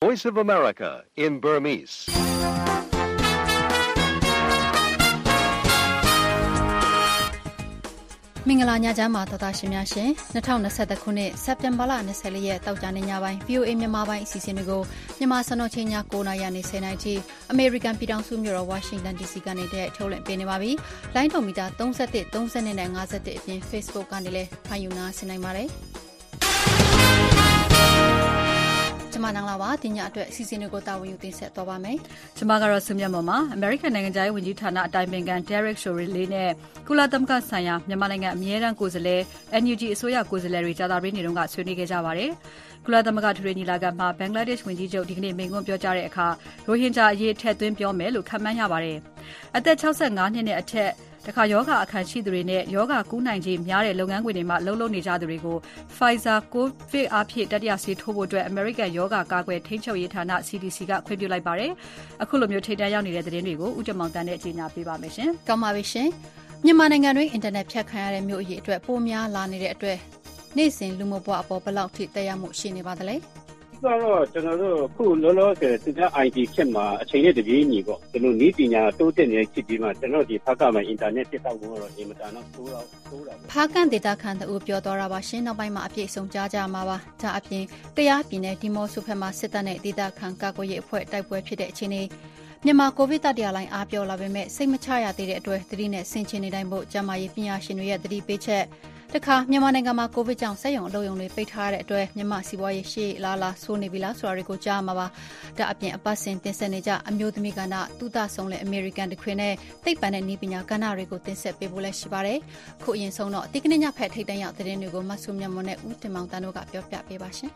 Voice of America in Burmese. မင်္ဂလာညချမ်းပါသောသားရှင်များရှင်2020ခုနှစ်စက်တင်ဘာလ24ရက်တောက်ကြနေ့ညပိုင်း VOA မြန်မာပိုင်းအစီအစဉ်တွေကိုမြန်မာစံတော်ချိန်ည9:00နာရီနဲ့10:00နာရီထိအမေရိကန်ပြည်ထောင်စုမြို့တော်ဝါရှင်တန် DC ကနေထုတ်လွှင့်ပေးနေပါပြီ။လိုင်းဒုံမီတာ31 32နဲ့51အပြင် Facebook ကနေလည်းဖန်ယူနာဆင်နိုင်ပါတယ်။ကျမနန်းလာပါဒီညအတွက်အစီအစဉ်တွေကိုတာဝန်ယူတင်ဆက်သွားပါမယ်။ကျမကတော့စုမြတ်မော်မှာ American နိုင်ငံသားရေးဝန်ကြီးဌာနအတိုင်ပင်ခံ Derek Chollet နဲ့ကုလသမဂ္ဂဆိုင်ရာမြန်မာနိုင်ငံအမြဲတမ်းကိုယ်စားလှယ် NUG အစိုးရကိုယ်စားလှယ်တွေကြာသပတေးနေ့တုန်းကဆွေးနွေးခဲ့ကြပါတယ်။ကုလသမဂ္ဂထွေထွေညီလာခံမှာဘင်္ဂလားဒေ့ရှ်ဝန်ကြီးချုပ်ဒီကနေ့မိန့်ခွန်းပြောကြားတဲ့အခါရိုဟင်ဂျာအရေးထည့်သွင်းပြောမယ်လို့ခန့်မှန်းရပါတယ်။အသက်65နှစ်နဲ့အထက်တခါယောဂအခမ်းရှိသူတွေနဲ့ယောဂကူးနိုင်ခြေများတဲ့လုပ်ငန်းခွင်တွေမှာလှုပ်နေကြသူတွေကို Pfizer COVID အဖြစ်တတိယဆေးထိုးဖို့အတွက် American ယောဂကာကွယ်ထိန်းချုပ်ရေးဌာန CDC ကခွင့်ပြုလိုက်ပါတယ်။အခုလိုမျိုးထိပ်တန်းရောက်နေတဲ့သတင်းတွေကိုဦးတင်မောင်တန်းနဲ့ကြေညာပေးပါမယ်ရှင်။ကောင်းပါပြီရှင်။မြန်မာနိုင်ငံတွင်းအင်တာနက်ဖြတ်ခံရတဲ့မြို့အရေးအတွက်ပိုများလာနေတဲ့အတွက်နေ့စဉ်လူမှုဘဝအပေါ်ဘယ်လောက်ထိတက်ရောက်မှုရှိနေပါသလဲ။တော့ကျွန်တော်တို့ခုလောလောဆယ်သူက IT ခေတ်မှာအချိန်နဲ့တပြေးညီပေါ့ကျွန်တော်ဤပညာတိုးတက်နေတဲ့ခေတ်ကြီးမှာကျွန်တော်ဒီဖက်ကမှာအင်တာနက်တက်တော့တော့အင်မတန်တော့တိုးတာဖားကန်ဒေတာခန်တူပြောတော့တာပါရှင်နောက်ပိုင်းမှာအပြည့်စုံကြားကြမှာပါဒါအပြင်တရားပြည်နယ်ဒီမော့ဆိုဖက်မှာစစ်တပ်နဲ့ဒေတာခန်ကာကွယ်ရေးအဖွဲ့တိုက်ပွဲဖြစ်တဲ့အချိန်นี้မြန်မာကိုဗစ်တတိယလိုင်းအားပြောလာပေမဲ့စိတ်မချရသေးတဲ့အတွက်သတိနဲ့ဆင်ခြင်နေတိုင်းဖို့ကျန်းမာရေးပညာရှင်တွေရဲ့သတိပေးချက်တခါမြန်မာနိုင်ငံမှာကိုဗစ်ကြောင့်စက်ရုံအလုပ်ရုံတွေပိတ်ထားတဲ့အတွက်မြန်မာစီးပွားရေးရှေ့လာဆိုးနေပြီလားဆိုတာတွေကိုကြားမှာပါဒါအပြင်အပတ်စဉ်တင်ဆက်နေကြအမျိုးသမီးကဏ္ဍသုတဆောင်တဲ့ American တခွင်နဲ့သိပ္ပံနဲ့နည်းပညာကဏ္ဍတွေကိုတင်ဆက်ပေးဖို့လည်းရှိပါတယ်ခုအရင်ဆုံးတော့ဒီကနေ့ညဖက်ထိပ်တန်းရောက်သတင်းတွေကိုမဆုမြတ်မွန်နဲ့ဦးတင်မောင်တန်းတို့ကပြောပြပေးပါရှင်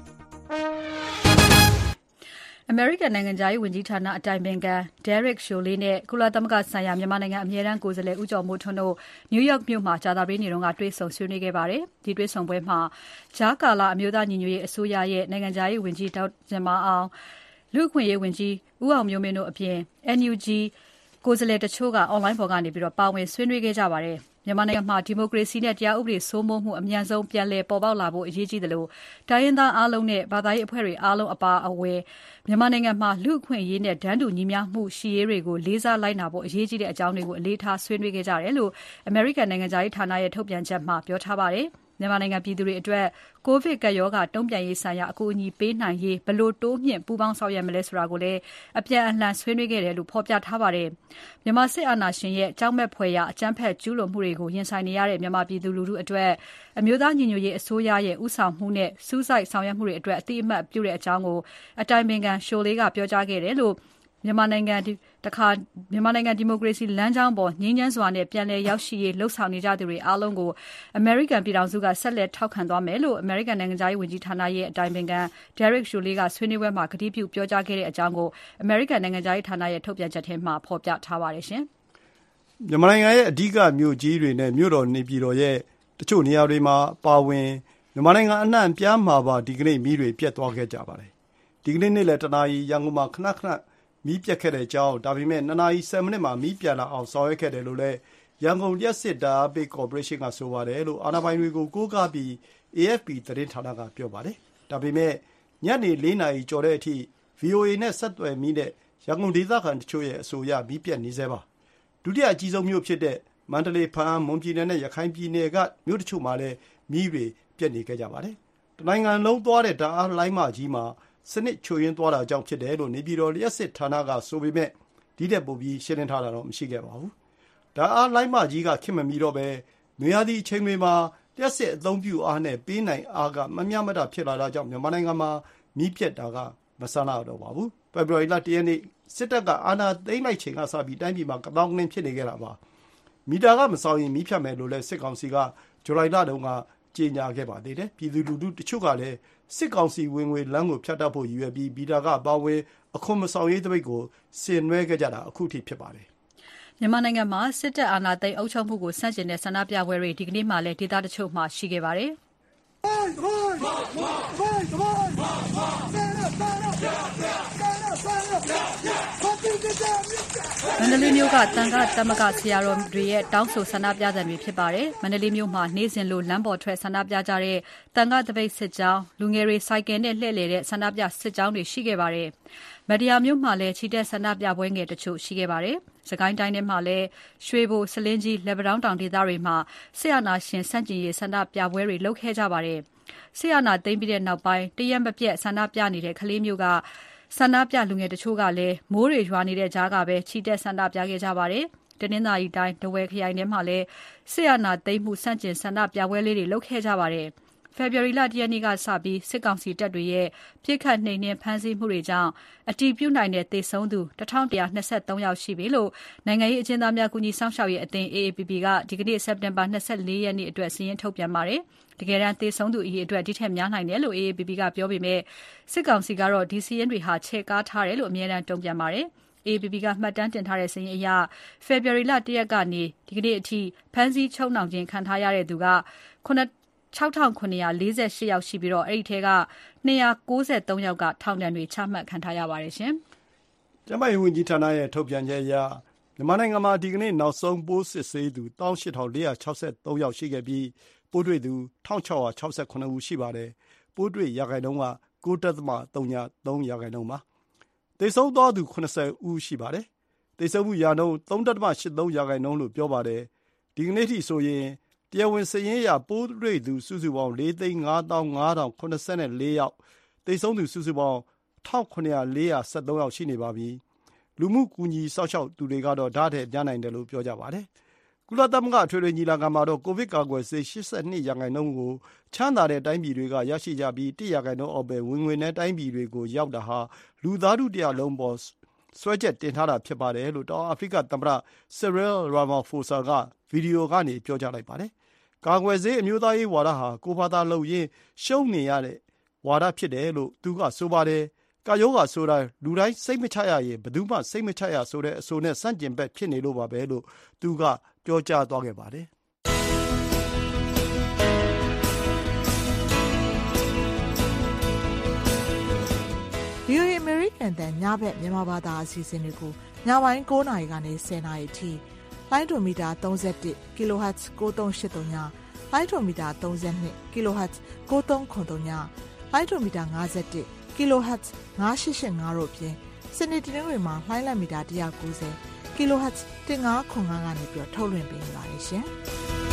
American နိုင်ငံသားရေးဝန်ကြီးဌာနအတိုင်ပင်ခံ Derek Chollet နဲ့ကုလသမဂ္ဂဆိုင်ရာမြန်မာနိုင်ငံအမြဲတမ်းကိုယ်စားလှယ်ဦးကျော်မိုးထွန်းတို့ New York မြို့မှာကြာသပတေးနေ့ကတွေ့ဆုံဆွေးနွေးခဲ့ပါတယ်။ဒီတွေ့ဆုံပွဲမှာကြားကာလအမျိုးသားညီညွတ်ရေးအစိုးရရဲ့နိုင်ငံသားရေးဝန်ကြီးဒေါက်တာဇင်မာအောင်လူ့အခွင့်အရေးဝန်ကြီးဦးအောင်မျိုးမင်းတို့အပြင် NUG ကိုယ်စားလှယ်တချို့က online ပေါ်ကနေပါဝင်ဆွေးနွေးခဲ့ကြပါတယ်။မြန်မာနိုင်ငံမှာဒီမိုကရေစီနဲ့တရားဥပဒေစိုးမိုးမှုအမြန်ဆုံးပြန်လည်ပေါ်ပေါက်လာဖို့အရေးကြီးတယ်လို့တိုင်းရင်းသားအားလုံးနဲ့ဘာသာရေးအဖွဲ့တွေအားလုံးအပါအဝင်မြန်မာနိုင်ငံမှာလူ့အခွင့်အရေးနဲ့တန်းတူညီမျှမှုရှိရေးတွေကိုလေးစားလိုက်နာဖို့အရေးကြီးတဲ့အကြောင်းတွေကိုအလေးထားဆွေးနွေးခဲ့ကြတယ်လို့ American နိုင်ငံသားရေးဌာနရဲ့ထုတ်ပြန်ချက်မှာပြောထားပါတယ်။မြန်မာနိုင်ငံပြည်သူတွေအတွက်ကိုဗစ်ကပ်ရောဂါတုံ့ပြန်ရေးဆိုင်ရာအကူအညီပေးနိုင်ရေးဘယ်လိုတိုးမြှင့်ပူးပေါင်းဆောင်ရွက်မလဲဆိုတာကိုလည်းအပြန်အလှန်ဆွေးနွေးခဲ့တယ်လို့ဖော်ပြထားပါတယ်။မြန်မာစစ်အာဏာရှင်ရဲ့ကြောက်မဲ့ဖွယ်ရာအကြမ်းဖက်ကျူးလွန်မှုတွေကိုရင်ဆိုင်နေရတဲ့မြန်မာပြည်သူလူထုအတွက်အမျိုးသားညီညွတ်ရေးအစိုးရရဲ့ဥဆောင်မှုနဲ့စူးစိုက်ဆောင်ရွက်မှုတွေအတွက်အတိအမှတ်ပြုတဲ့အကြောင်းကိုအတိုင်ပင်ခံ Chollet ကပြောကြားခဲ့တယ်လို့မြန်မာနိုင်ငံဒီမိုကရေစီလမ်းကြောင်းပေါ်ငြိမ်းချမ်းစွာနဲ့ပြန်လည်ရောက်ရှိရေးလှုပ်ဆောင်နေကြသူတွေအားလုံးကို American ပြည်ထောင်စုကဆက်လက်ထောက်ခံသွားမယ်လို့ American နိုင်ငံသားရေးဝန်ကြီးဌာနရဲ့အတိုင်ပင်ခံ Derek Chollet ကဆွေးနွေးပွဲမှာကတိပြုပြောကြားခဲ့တဲ့အကြောင်းကို American နိုင်ငံသားရေးဌာနရဲ့ထုတ်ပြန်ချက်ထဲမှာဖော်ပြထားပါတယ်ရှင်။မြန်မာနိုင်ငံရဲ့အဓိကမြို့ကြီးတွေနဲ့မြို့တော်နေပြည်တော်ရဲ့တချို့နေရာတွေမှာပါဝင်မြန်မာနိုင်ငံအနှံ့ပြားမှာပါဒီကနေ့မီးတွေပြတ်သွားခဲ့ကြပါတယ်။ဒီကနေ့နေ့လယ်တနာရီရန်ကုန်မှာခဏမီးပြတ်ခဲ့တဲ့အကြောင်းဒါပေမဲ့2နာရီ10မိနစ်မှာမီးပြန်လာအောင်ဆောင်ရွက်ခဲ့တယ်လို့လည်းရန်ကုန်လျှပ်စစ်ဓာတ်အားပေးကော်ပိုရေးရှင်းကဆိုပါတယ်လို့အာဏာပိုင်တွေကိုကိုးကားပြီး AFP သတင်းဌာနကပြောပါတယ်။ဒါပေမဲ့ညနေ4နာရီကျော်တဲ့အထိ VOA နဲ့ဆက်သွယ်မိတဲ့ရန်ကုန်ဒေသခံတချို့ရဲ့အဆိုအရမီးပြတ်နေသေးပါ။ဒုတိယအကြီးဆုံးမြို့ဖြစ်တဲ့မန္တလေးဖားမွန်ပြည်နယ်နဲ့ရခိုင်ပြည်နယ်ကမြို့တချို့မှာလည်းမီးတွေပြတ်နေခဲ့ကြပါတယ်။တနိုင်ငံလုံးသွားတဲ့ဓာတ်အားလိုင်းမကြီးမှာစနစ်ချို့ယွင်းသွားတာကြောင့်ဖြစ်တယ်လို့နေပြည်တော်လျှပ်စစ်ဌာနကဆိုပေမဲ့ဒီတက်ပို့ပြီးရှင်းလင်းထားတာတော့မရှိခဲ့ပါဘူး။ဓာတ်အားလိုင်းမကြီးကခင်မမီတော့ပဲနွေရာသီအချိန်တွေမှာလျှပ်စစ်အသုံးပြုအားနဲ့ပေးနိုင်အားကမမျှမတဖြစ်လာတာကြောင့်မြန်မာနိုင်ငံမှာမီးပြတ်တာကမဆန်းလာတော့ပါဘူး။ဖေဖော်ဝါရီလ1ရက်နေ့စစ်တပ်ကအာဏာသိမ်းလိုက်ချိန်ကစပြီးတိုင်းပြည်မှာကတောင်းကင်းဖြစ်နေခဲ့တာပါ။မီတာကမဆောင်ရင်မီးဖြတ်မယ်လို့လည်းစစ်ကောင်စီကဇူလိုင်လတုန်းကကြေညာခဲ့ပါသေးတယ်။ပြည်သူလူထုတချို့ကလည်းစစ်ကောင်စီဝင်ငွေလမ်းကိုဖြတ်တောက်ဖို့ရည်ရွယ်ပြီးမီတာကအပါဝင်အခွန်မဆောင်ရေးသပိတ်ကိုဆင်နွှဲခဲ့ကြတာအခုထိဖြစ်ပါတယ်။မြန်မာနိုင်ငံမှာစစ်တပ်အာဏာသိမ်းအုပ်ချုပ်မှုကိုဆန့်ကျင်တဲ့ဆန္ဒပြပွဲတွေဒီကနေ့မှလည်းဒေသတချို့မှာရှိခဲ့ပါတယ်။မန္တလေးမြို့ကသံဃာသမဂ္ဂဆရာတော်တွေရဲ့တောင်းဆိုဆန္ဒပြသံတွေဖြစ်ပါတယ်။မန္တလေးမြို့မှာနေ့စဉ်လိုလမ်းပေါ်ထွက်ဆန္ဒပြကြတဲ့သံဃာတပိတ်စစ်ကြောင်းလူငယ်တွေစိုက်ကယ်နဲ့လှည့်လည်တဲ့ဆန္ဒပြစစ်ကြောင်းတွေရှိခဲ့ပါတယ်။မတ္တရာမြို့မှာလည်းချီတက်ဆန္ဒပြပွဲငယ်တချို့ရှိခဲ့ပါတယ်။စကိုင်းတိုင်းထဲမှာလည်းရွှေဘိုစလင်းကြီးလက်ပံတောင်းတောင်ဒေသတွေမှာဆရာနာရှင်စန့်ကျင်ရေးဆန္ဒပြပွဲတွေလုပ်ခဲ့ကြပါတယ်။ဆရာနာသိမ်းပြီးတဲ့နောက်ပိုင်းတရက်မပြတ်ဆန္ဒပြနေတဲ့ကလေးမျိုးကဆန္ဒပြလူငယ်တချို့ကလည်းမိုးတွေရွာနေတဲ့ကြားကပဲချီတက်ဆန္ဒပြခဲ့ကြပါတယ်။တနင်္သာရီတိုင်းဒဝယ်ခရိုင်ထဲမှာလည်းဆရာနာသိမ်းမှုစန့်ကျင်ဆန္ဒပြပွဲလေးတွေလုပ်ခဲ့ကြပါတယ်။ ဖေဖော်ဝါရီလ 1 ရက်နေ့ကစပြီးစစ်ကောင်စီတပ်တွေရဲ့ပြစ်ခတ်နှိမ်နင်းဖမ်းဆီးမှုတွေကြောင့်အတည်ပြုနိုင်တဲ့သေဆုံးသူ1123ယောက်ရှိပြီလို့နိုင်ငံရေးအကျဉ်းသားများကူညီစောင့်ရှောက်ရေးအသင်း AAPP ကဒီကနေ့စက်တင်ဘာ24ရက်နေ့အတွက်စာရင်းထုတ်ပြန်ပါတယ်။တကယ်တမ်းသေဆုံးသူအရေအတွက်ဒီထက်များနိုင်တယ်လို့ AAPP ကပြောပေမဲ့စစ်ကောင်စီကတော့ဒီစာရင်းတွေဟာချဲ့ကားထားတယ်လို့အမြဲတမ်းတုံ့ပြန်ပါတယ်။ AAPP ကမှတ်တမ်းတင်ထားတဲ့စာရင်းအရဖေဖော်ဝါရီလ 1 ရက်ကနေဒီကနေ့အထိဖမ်းဆီးချုပ်နှောင်ခြင်းခံထားရတဲ့သူက6948 ယောက်ရှိပြီးအဲ့ဒီထဲက293ယောက်ကထောင်ဒဏ်တွေချမှတ်ခံထားရပါတယ်ရှင်။ကျန်းမာရေးဝန်ကြီးဌာနရဲ့ထုတ်ပြန်ချက်အရမြန်မာနိုင်ငံမှာဒီကနေ့နောက်ဆုံးပိုးစစ်ဆေးသူ18463ယောက်ရှိခဲ့ပြီးပိုးတွေ့သူ1668ဦးရှိပါတယ်။ပိုးတွေ့ရာခိုင်နှုန်းက 9.03% ရာခိုင်နှုန်းပါ။သေဆုံးသွားသူ80ဦးရှိပါတယ်။သေဆုံးမှုရာနှုန်း 3.83% ရာခိုင်နှုန်းလို့ပြောပါတယ်။ဒီကနေ့ထိဆိုရင်တရားဝင်စာရင်းအရပိုးတွေ့သူစုစုပေါင်း 4,55,074 ယောက်သေဆုံးသူစုစုပေါင်း 1,413 ယောက်ရှိနေပါပြီ။လူမှုကူညီစောင့်ရှောက်သူတွေကတော့ဒါထက်များနိုင်တယ်လို့ပြောကြပါတယ်။ကုလသမဂ္ဂအထွေထွေညီလာခံမှာတော့ကိုဗစ်ကာကွယ်ဆေး82% ရာခိုင်နှုန်းကိုချမ်းသာတဲ့တိုင်းပြည်တွေကရရှိကြပြီး1% ရာခိုင်နှုန်းအောက်ပဲဝင်ငွေနဲ့တိုင်းပြည်တွေကိုရောက်တာဟာလူသားထုတစ်ရပ်လုံးပေါ်စွဲချက်တင်ထားတာဖြစ်ပါတယ်လို့တောင်အာဖရိကသမ္မတ Cyril Ramaphosa ကဗီဒီယိုကနေပြောကြားလိုက်ပါတယ်။ကာကွယ်ဆေးအမျိုးသားရေးဝါဒဟာကိုယ်ဘာသာလုပ်ရင်းရှုံးနေရတဲ့ဝါဒဖြစ်တယ်လို့သူကဆိုပါတယ်။ကာယောဂါဆိုတာလူတိုင်းစိတ်မချရရင်ဘယ်သူမှစိတ်မချရဆိုတဲ့အဆိုနဲ့ဆန့်ကျင်ဘက်ဖြစ်နေလို့ပါပဲလို့သူကပြောကြားသွားခဲ့ပါတယ်။ VOA American တန်ညဘက်မြန်မာဘာသာအစီအစဉ်တွေကိုညပိုင်း9:00 နာရီကနေ10:00 နာရီအထိလိုင်းဒိုမီတာ31 kHz 9383ညလိုင်းဒိုမီတာ32 kHz 9393ညလိုင်းဒိုမီတာ51 kHz 9885တို့ဖြင့်စနေတနင်္ဂနွေမှာလိုင်းလံမီတာ190 kHz 1505ကနေပြီးထုတ်လွှင့်ပေးနေပါတယ်ရှင်။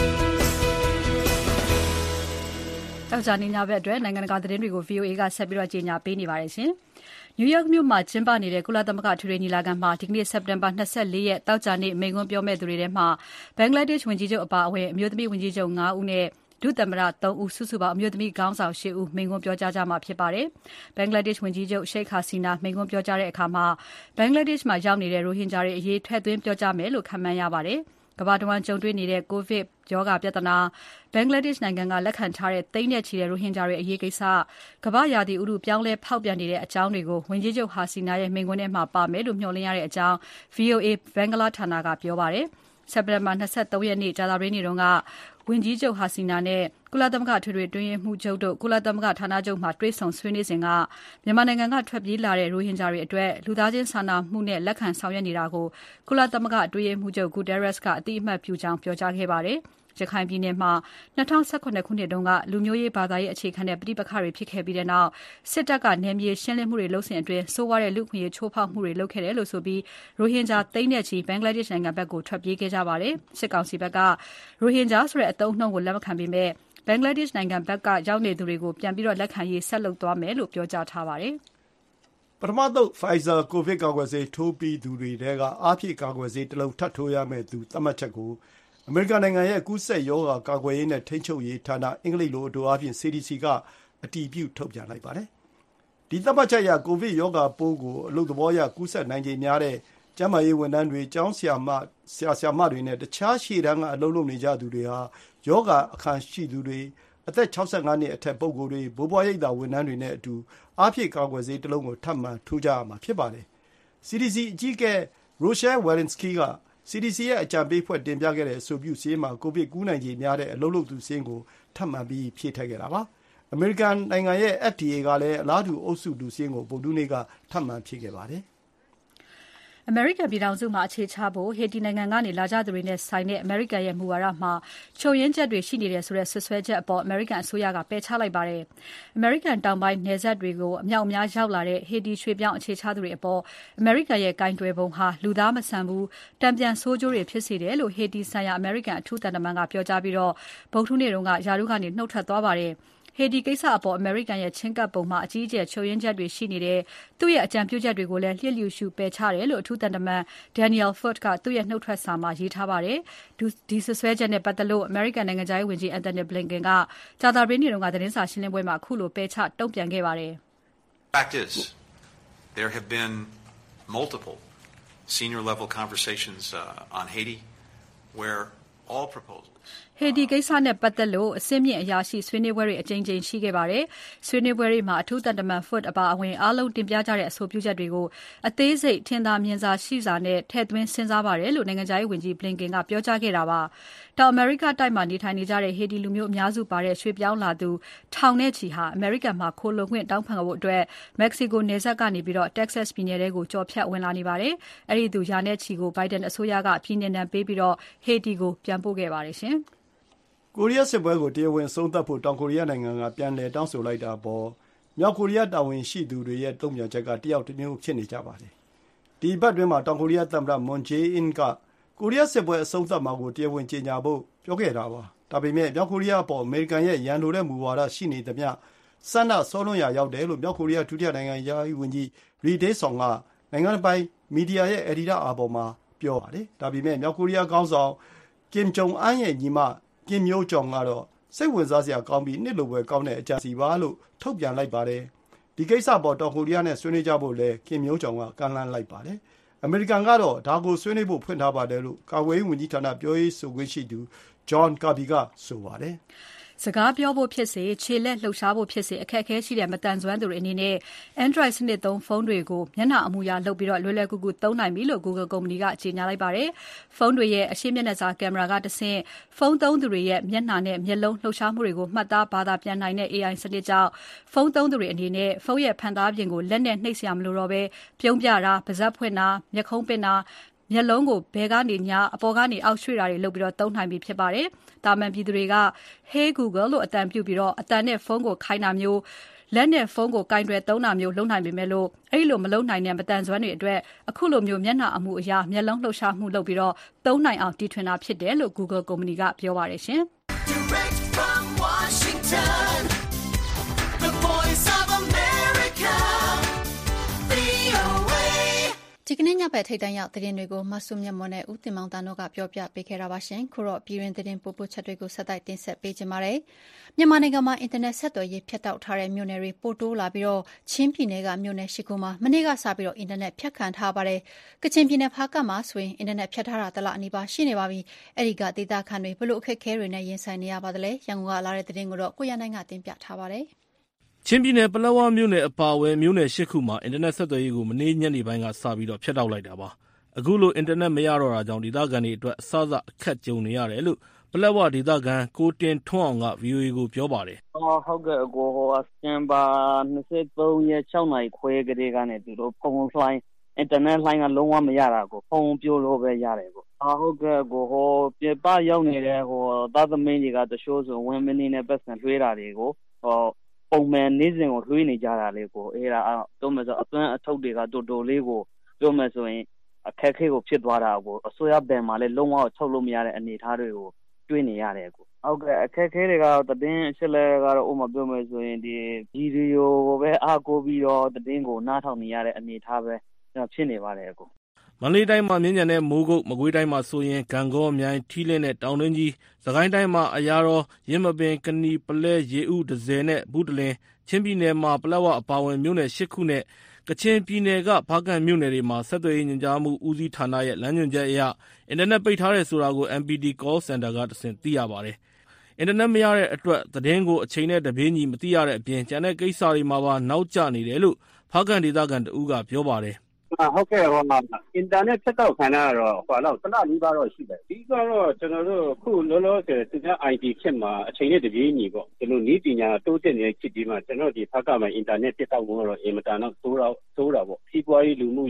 တောက်ကြနေညဘက်အတွက်နိုင်ငံတကာသတင်းတွေကို VOA ကဆက်ပြီးကြေညာပေးနေပါတယ်ရှင်။ နယူးယောက်မြို့မှာကျင်းပနေတဲ့ကုလသမဂ္ဂထွေထွေညီလာခံမှာဒီကနေ့စက်တင်ဘာ24ရက်တောက်ကြနေ့မိန့်ခွန်းပြောမဲ့သူတွေထဲမှာဘင်္ဂလားဒေ့ရှ်ဝန်ကြီးချုပ်အပါအဝင်အမျိုးသမီးဝန်ကြီးချုပ်5ဦးနဲ့ဒုသမ္မတ3ဦးစုစုပေါင်းအမျိုးသမီးခေါင်းဆောင်10ဦးမိန့်ခွန်းပြောကြားကြမှာဖြစ်ပါတယ်။ဘင်္ဂလားဒေ့ရှ်ဝန်ကြီးချုပ်ရှိတ်ဟာစီနာမိန့်ခွန်းပြောကြားတဲ့အခါမှာဘင်္ဂလားဒေ့ရှ်မှာရောက်နေတဲ့ရိုဟင်ဂျာတွေအရေးထည့်သွင်းပြောကြားမယ်လို့ခန့်မှန်းရပါတယ်။ကမ္ဘာတဝန်းကြုံတွေ့နေတဲ့ကိုဗစ်ရောဂါပြဿနာဘင်္ဂလားဒေ့ရှ်နိုင်ငံကလက်ခံထားတဲ့သိန်းနဲ့ချီတဲ့ရိုဟင်ဂျာတွေအရေးကိစ္စကမ္ဘာရာသီဥတုပြောင်းလဲဖောက်ပြန်နေတဲ့အကြောင်းတွေကိုဝန်ကြီးချုပ်ဟာစီနာရဲ့မိန့်ခွန်းထဲမှာပါမယ်လို့မျှော်လင့်ရတဲ့အကြောင်း VOA ဘင်္ဂလားဌာနကပြောပါတယ်။စက်တင်ဘာ23ရက်နေ့ကြာသပတေးနေ့တုန်းကဝန်ကြီးချုပ်ဟာစီနာနဲ့ကုလသမဂ္ဂထွေထွေတွင်းရေးမှူးချုပ်တို့ကုလသမဂ္ဂဌာနချုပ်မှာတွေ့ဆုံဆွေးနွေးစဉ်ကမြန်မာနိုင်ငံကထွက်ပြေးလာတဲ့ရိုဟင်ဂျာတွေအတွက်လူသားချင်းစာနာမှုနဲ့လက်ခံဆောင်ရွက်နေတာကိုကုလသမဂ္ဂအတွင်းရေးမှူးချုပ်ဂူတဲရက်စ်ကအတိအမှတ်ပြုကြောင်းပြောကြားခဲ့ပါတယ်။ရခိုင်ပြည်နယ်မှာ2018ခုနှစ်တုန်းကလူမျိုးရေးဘာသာရေးအခြေခံတဲ့ပြည်ပခါတွေဖြစ်ခဲ့ပြီးတဲ့နောက်စစ်တပ်ကနယ်မြေရှင်းလင်းမှုတွေလုပ်စဉ်အတွင်းဆိုးဝါးတဲ့လူခွင့်ရေးချိုးဖောက်မှုတွေလုပ်ခဲ့တယ်လို့ဆိုပြီးရိုဟင်ဂျာသိန်းနဲ့ချီဘင်္ဂလားဒေ့ရှ်နိုင်ငံဘက်ကိုထွက်ပြေးခဲ့ကြပါတယ်။စစ်ကောင်စီဘက်ကရိုဟင်ဂျာဆိုတဲ့အသုံးအနှုန်းကိုလက်မခံပေမဲ့ဘင်္ဂလားဒေ့ရှ်နိုင်ငံဘက်ကရောက်နေသူတွေကိုပြန်ပြီးလက်ခံရေးဆက်လုပ်သွားမယ်လို့ပြောကြားထားပါတယ်။ပထမသုတ် Pfizer ကိုဗစ်ကာကွယ်ဆေးထိုးပြီးသူတွေထဲကအားဖြည့်ကာကွယ်ဆေးတစ်လုံးထပ်ထိုးရမယ့်သူသတ်မှတ်ချက်ကိုအမေရိကန်နိုင်ငံရဲ့ကူးစက်ရောဂါကာကွယ်ရေးနဲ့ထိန်းချုပ်ရေးဌာနအင်္ဂလိပ်လိုအတိုအားဖြင့် CDC ကအတည်ပြုထုတ်ပြန်လိုက်ပါတယ်။ဒီသတ်မှတ်ချက်အရကိုဗစ်ရောဂါပိုးကိုအလုပ်သဘောအရကူးစက်နိုင်ခြေများတဲ့ကျန်းမာရေးဝန်ထမ်းတွေ၊ကျောင်းဆရာမတွေနဲ့တခြားရှေ့တန်းကအလုပ်လုပ်နေကြသူတွေဟာရောဂါအခံရှိသူတွေ၊အသက်65နှစ်အထက်ပုဂ္ဂိုလ်တွေ၊ဘိုးဘွားရိပ်သာဝန်ထမ်းတွေနဲ့အတူအားဖြည့်ကာကွယ်ဆေးတစ်လုံးကိုထပ်မံထိုးကြရမှာဖြစ်ပါတယ်။ CDC အကြီးအကဲ Rochelle Walensky ကCDC ရဲ့အကြံပေးအဖွဲ့တင်ပြခဲ့တဲ့အဆိုပြုစာရင်းမှာကိုဗစ်ကူးနိုင်ခြေများတဲ့အလုပ်လုပ်သူစာရင်းကိုထပ်မံပြီးဖြည့်ထည့်ခဲ့တာပါ။အမေရိကန်နိုင်ငံရဲ့ FDA ကလည်းအလားတူအုပ်စုလူစာရင်းကိုဗုဒ္ဓဟူးနေ့ကထပ်မံဖြည့်ခဲ့ပါတယ်။အမေရိကန်ပြည်ထောင်စုမှာအခြေချဖို့ဟေတီနိုင်ငံကနေလာကြသူတွေနဲ့ဆိုင်တဲ့အမေရိကန်ရဲ့မူဝါဒမှာချုပ်ရင်းချက်တွေရှိနေတယ်ဆိုတဲ့ဆွဆွဲချက်အပေါ်အမေရိကန်အစိုးရကပယ်ချလိုက်ပါတယ်။ အမေရိကန်တောင်ပိုင်းနယ်စပ်တွေကိုအမြောက်အများရောက်လာတဲ့ဟေတီရွှေ့ပြောင်းအခြေချသူတွေအပေါ်အမေရိကန်ရဲ့ကိုင်တွယ်ပုံဟာလူသားမဆန်ဘူးတံပြန်ဆိုးကျိုးတွေဖြစ်စေတယ်လို့ဟေတီဆိုင်ရာအမေရိကန်အထူးသံတမန်ကပြောကြားပြီးဗုဒ္ဓဟူးနေ့ကယာရုကနေနှုတ်ထွက်သွားပါတယ်။ ဟေတီကိစ္စအပေါ်အမေရိကန်ရဲ့ချင်းကပ်ပုံမှာအကြီးအကျယ်ချုပ်ရင်းချက်တွေရှိနေတဲ့သူ့ရဲ့အကြံပြုချက်တွေကိုလည်းလျစ်လျူရှုပယ်ချတယ်လို့အထူးသံတမန် Daniel Ford ကသူ့ရဲ့နှုတ်ထွက်စာမှာရေးထားပါတယ်။ဒီဆွဆွဲချက်နဲ့ပတ်သက်လို့အမေရိကန်နိုင်ငံခြားရေးဝန်ကြီး Antony Blinken ကကြာသပတေးနေ့ကသတင်းစာရှင်းပွဲမှာခုလိုပယ်ချတုံ့ပြန်ခဲ့ပါတယ်။ Fact is, there have been multiple senior level conversations on Haiti where all proposals ဟေတီကိစ္စနဲ့ပတ်သက်လို့အဆင့်မြင့်အရာရှိဆွေးနွေးပွဲတွေအကြိမ်ကြိမ်ရှိခဲ့ပါတယ်။ဆွေးနွေးပွဲတွေမှာအထူးတန်တမန် Ford အပါအဝင်အားလုံးတင်ပြကြတဲ့အဆိုပြုချက်တွေကိုအသေးစိတ်ထင်သာမြင်သာရှိစွာနဲ့ထည့်သွင်းစဉ်းစားပါတယ်လို့နိုင်ငံခြားရေးဝန်ကြီး Blinken ကပြောကြားခဲ့တာပါ။တောင်အမေရိကတိုက်မှာနေထိုင်နေကြတဲ့ဟေတီလူမျိုးအများစုပါတဲ့ရွှေ့ပြောင်းလာသူထောင်နဲ့ချီဟာအမေရိကန်မှာခိုလှုံခွင့်တောင်းခံဖို့အတွက်မက္ကဆီကိုနယ်စပ်ကနေပြီးTexas ပြည်နယ်ထဲကိုကျော်ဖြတ်ဝင်လာနေပါတယ်။အဲဒီသူရာနဲ့ချီကို Biden အစိုးရကပြည်နှင်ဒဏ်ပေးပြီးဟေတီကိုပြန်ပို့ခဲ့ပါတယ်ရှင်။ကိုရီးယားစစ်ပွဲကိုတရားဝင်အဆုံးသတ်ဖို့တောင်ကိုရီးယားနိုင်ငံကပြန်လည်တောင်းဆိုလိုက်တာပေါ်မြောက်ကိုရီးယားတာဝန်ရှိသူတွေရဲ့တုံ့ပြန်ချက်ကတယောက်တစ်မျိုးဖြစ်နေကြပါတယ်။ဒီဘက်တွင်းမှာတောင်ကိုရီးယားသမ္မတ Moon Jae-in ကကိုရီးယားစစ်ပွဲအဆုံးသတ်မှာကိုတရားဝင်ကြေညာဖို့ပြောခဲ့တာပါ။ဒါပေမဲ့မြောက်ကိုရီးယားအပေါ်အမေရိကန်ရဲ့ရန်လိုတဲ့မူဝါဒရှိနေသမျှဆန္ဒစောလွန်းရာရောက်တယ်လို့မြောက်ကိုရီးယားဒုတိယနိုင်ငံခြားရေးဝန်ကြီး Ri Dae-sung ကနိုင်ငံပိုင်မီဒီယာရဲ့အယ်ဒီတာအာဘော်မှာပြောပါတယ်။ဒါပေမဲ့မြောက်ကိုရီးယားခေါင်းဆောင် Kim Jong Un ရဲ့ညီမကင်မျိုးကျော်ကတော့စိတ်ဝင်စားစရာကောင်းပြီးနှစ်လိုပွဲကောင်းတဲ့အကြံစီပါလို့ထုတ်ပြန်လိုက်ပါတယ်။ဒီကိစ္စပေါ်တောင်ကိုရီးယားနဲ့ဆွေးနွေးကြဖို့လည်းကင်မျိုးကျော်ကကမ်းလှမ်းလိုက်ပါတယ်။အမေရိကန်ကတော့ဒါကိုဆွေးနွေးဖို့ဖွင့်ထားပါတယ်လို့ကာကွယ်ရေးဝန်ကြီးဌာနပြောရေးဆိုခွင့်ရှိသူ John Kirby ကဆိုပါတယ်။စကားပြောဖို့ဖြစ်စေခြေလက်လှုပ်ရှားဖို့ဖြစ်စေအခက်အခဲရှိတဲ့မတန်ဆွမ်းသူတွေအနေနဲ့ Android စနစ်သုံးဖုန်းတွေကိုမျက်နှာအမူအရာလုပ်ပြီးလွယ်လွယ်ကူကူသုံးနိုင်ပြီလို့ Google ကုမ္ပဏီကကြေညာလိုက်ပါတယ်။ဖုန်းတွေရဲ့အရှေ့မျက်နှာစာကင်မရာကတဆင့်ဖုန်းသုံးသူတွေရဲ့မျက်နှာနဲ့မျက်လုံးလှုပ်ရှားမှုတွေကိုမှတ်သားဘာသာပြန်နိုင်တဲ့ AI စနစ်ကြောင့်ဖုန်းသုံးသူတွေအနေနဲ့ဖုန်းရဲ့ဖန်သားပြင်ကိုလက်နဲ့နှိပ်စရာမလိုတော့ဘဲပြုံးပြတာပါးစပ်ဖွင့်တာမျက်ခုံးပင့်တာမျက်လုံးကိုဘဲကနေညာအပေါ်ကနေအောက်ရွှေ့တာတွေလုပ်ပြီးသုံးနိုင်ပြီဖြစ်ပါတယ်။တာမန်ပြည်သူတွေက Hey Google လို့အတန်ပြုပြီးအတန်နဲ့ဖုန်းကိုခိုင်းတာမျိုးလက်နဲ့ဖုန်းကိုကင်တွယ်သုံးတာမျိုးလုပ်နိုင်ပေမဲ့အဲ့လိုမလုပ်နိုင်တဲ့မတန်ဆွမ်းတွေအတွက်အခုလိုမျိုးမျက်နှာအမူအရာမျက်လုံးလှုပ်ရှားမှုလုပ်ပြီးသုံးနိုင်အောင်တီထွင်တာဖြစ်တယ်လို့ Google ကုမ္ပဏီကပြောပါတယ်ရှင်။ Direct from Washington, the voice of America, VOA ဒီကနေ့ညဘက်ထိပ်တန်းရောက်သတင်းတွေကိုမဆုမြတ်မွန်နဲ့ဦးတင်မောင်တန်းတို့ကပြောပြပေးခဲ့တာပါရှင်။ခုတော့ပြည်တွင်းသတင်းပို့ချက်တွေကိုဆက်တိုက်တင်ဆက်ပေးကြပါမယ်။မြန်မာနိုင်ငံမှာအင်တာနက်ဆက်သွယ်ရေးဖြတ်တောက်ထားတဲ့မြို့နယ်တွေပိုတိုးလာပြီးချင်းပြည်နယ်ကမြို့နယ်၈ခုမှာမနေ့ကစပြီးအင်တာနက်ဖြတ်ခံထားပါတယ်။ကချင်ပြည်နယ်ဖားကတ်မှာဆိုရင်အင်တာနက်ဖြတ်ထားတာတစ်လအနီးပါးရှိနေပါပြီ။အဲဒီကဒေသခံတွေဘလို့အခက်အခဲတွေနဲ့ရင်ဆိုင်နေရပါသလဲ။ရန်ကုန်ကလာတဲ့သတင်းကိုတော့ကိုရနိုင်ကတင်ပြထားပါတယ်။ချင်းပြည်နယ်ပလက်ဝမြို့နယ်အပါအဝင်မြို့နယ်၈ခုမှာအင်တာနက်ဆက်သွယ်ရေးကိုမနေ့ညနေပိုင်းကစပြီးဖြတ်တောက်လိုက်တာပါ။အခုလိုအင်တာနက်မရတော့တာကြောင့်ဒေသခံတွေအတွက်အစစအခက်ကြုံနေရတယ်လို့ပလက်ဝဒေသခံကိုတင်ထွန်းအောင်က VOA ကိုပြောပါတယ်။ဟုတ်ကဲ့ကိုစတန်ဘာ23ရက်6နာရီခွဲကလေးကနေသူတို့ဖုန်းလိုင်းအင်တာနက်လိုင်းကလုံးဝမရတာကိုဖုန်းပြလို့ပဲရတယ်ကိုဟုတ်ကဲ့ကိုပြပရောက်နေတဲ့သားသမီးတွေကတချို့ဆိုဝင်မနေနဲ့ပတ်စံလွှဲတာတွေကိုပုံမှန်နေ့စဉ်ကိုလွှဲနေကြတာလေကိုအဲ့ဒါတော့မှဆိုအတွန်းအထုပ်တွေကတော်တော်လေးကိုပြောမှဆိုရင်အခက်အခဲကိုဖြစ်သွားတာကိုအစိုးရဘဏ်မှာလည်းလုံးဝထုတ်လို့မရတဲ့အနေအထားတွေကိုတွေ့နေရတယ်ကိုဟုတ်ကဲ့အခက်အခဲတွေကတော့သတင်းအချက်လက်ကတော့ဥပမာပြောမယ်ဆိုရင်ဒီဗီဒီယိုကိုပဲအားကိုးပြီးတော့သတင်းကိုနားထောင်နေရတဲ့အနေအထားပဲဖြစ်နေပါတယ်ကိုမန္တလေးတိုင်းမှာမြင်းကြံတဲ့မိုးကုတ်မကွေးတိုင်းမှာဆိုရင်ဂံကောမြိုင်ထီးလင်းနဲ့တောင်တွင်းကြီးစကိုင်းတိုင်းမှာအရာတော်ရင်းမပင်ကဏီပလဲရေဥဒဇယ်နဲ့ဘူးတလင်ချင်းပြည်နယ်မှာပလက်ဝအပါဝင်မြို့နယ်၈ခုနဲ့ကချင်ပြည်နယ်ကဖားကန့်မြို့နယ်တွေမှာဆက်သွယ်ရေးညွှန်ကြားမှုဦးစီးဌာနရဲ့လမ်းညွှန်ချက်အရအင်တာနက်ပိတ်ထားတယ်ဆိုတာကို MPT Call Center ကတဆင့်သိရပါတယ်။အင်တာနက်မရတဲ့အတွက်သတင်းကိုအချိန်နဲ့တပြေးညီမသိရတဲ့အပြင်ကျန်တဲ့ကိစ္စတွေမှာပါနောက်ကျနေတယ်လို့ဖားကန့်ဒေသခံတဦးကပြောပါတယ်။ဟုတ်ကဲ့အင်တာနက်ဖြတ်တောက်ခံရတော့တစ်လနီးပါးတော့ရှိတယ်။ဒီကတော့ကျွန်တော်တို့ခုလောလောဆယ်သူများ IT ခေတ်မှာအချိန်နဲ့တပြေးညီပေါ့ကျွန်တော်နည်းပညာတိုးတက်နေတဲ့ခေတ်ဒီမှာကျွန်တော်ဒီဖက်ကမှအင်တာနက်ဖြတ်တောက်မှုကတော့အင်မတန်တော့တိုးတာပေါ့စီးပွားရေးလူမှုရေး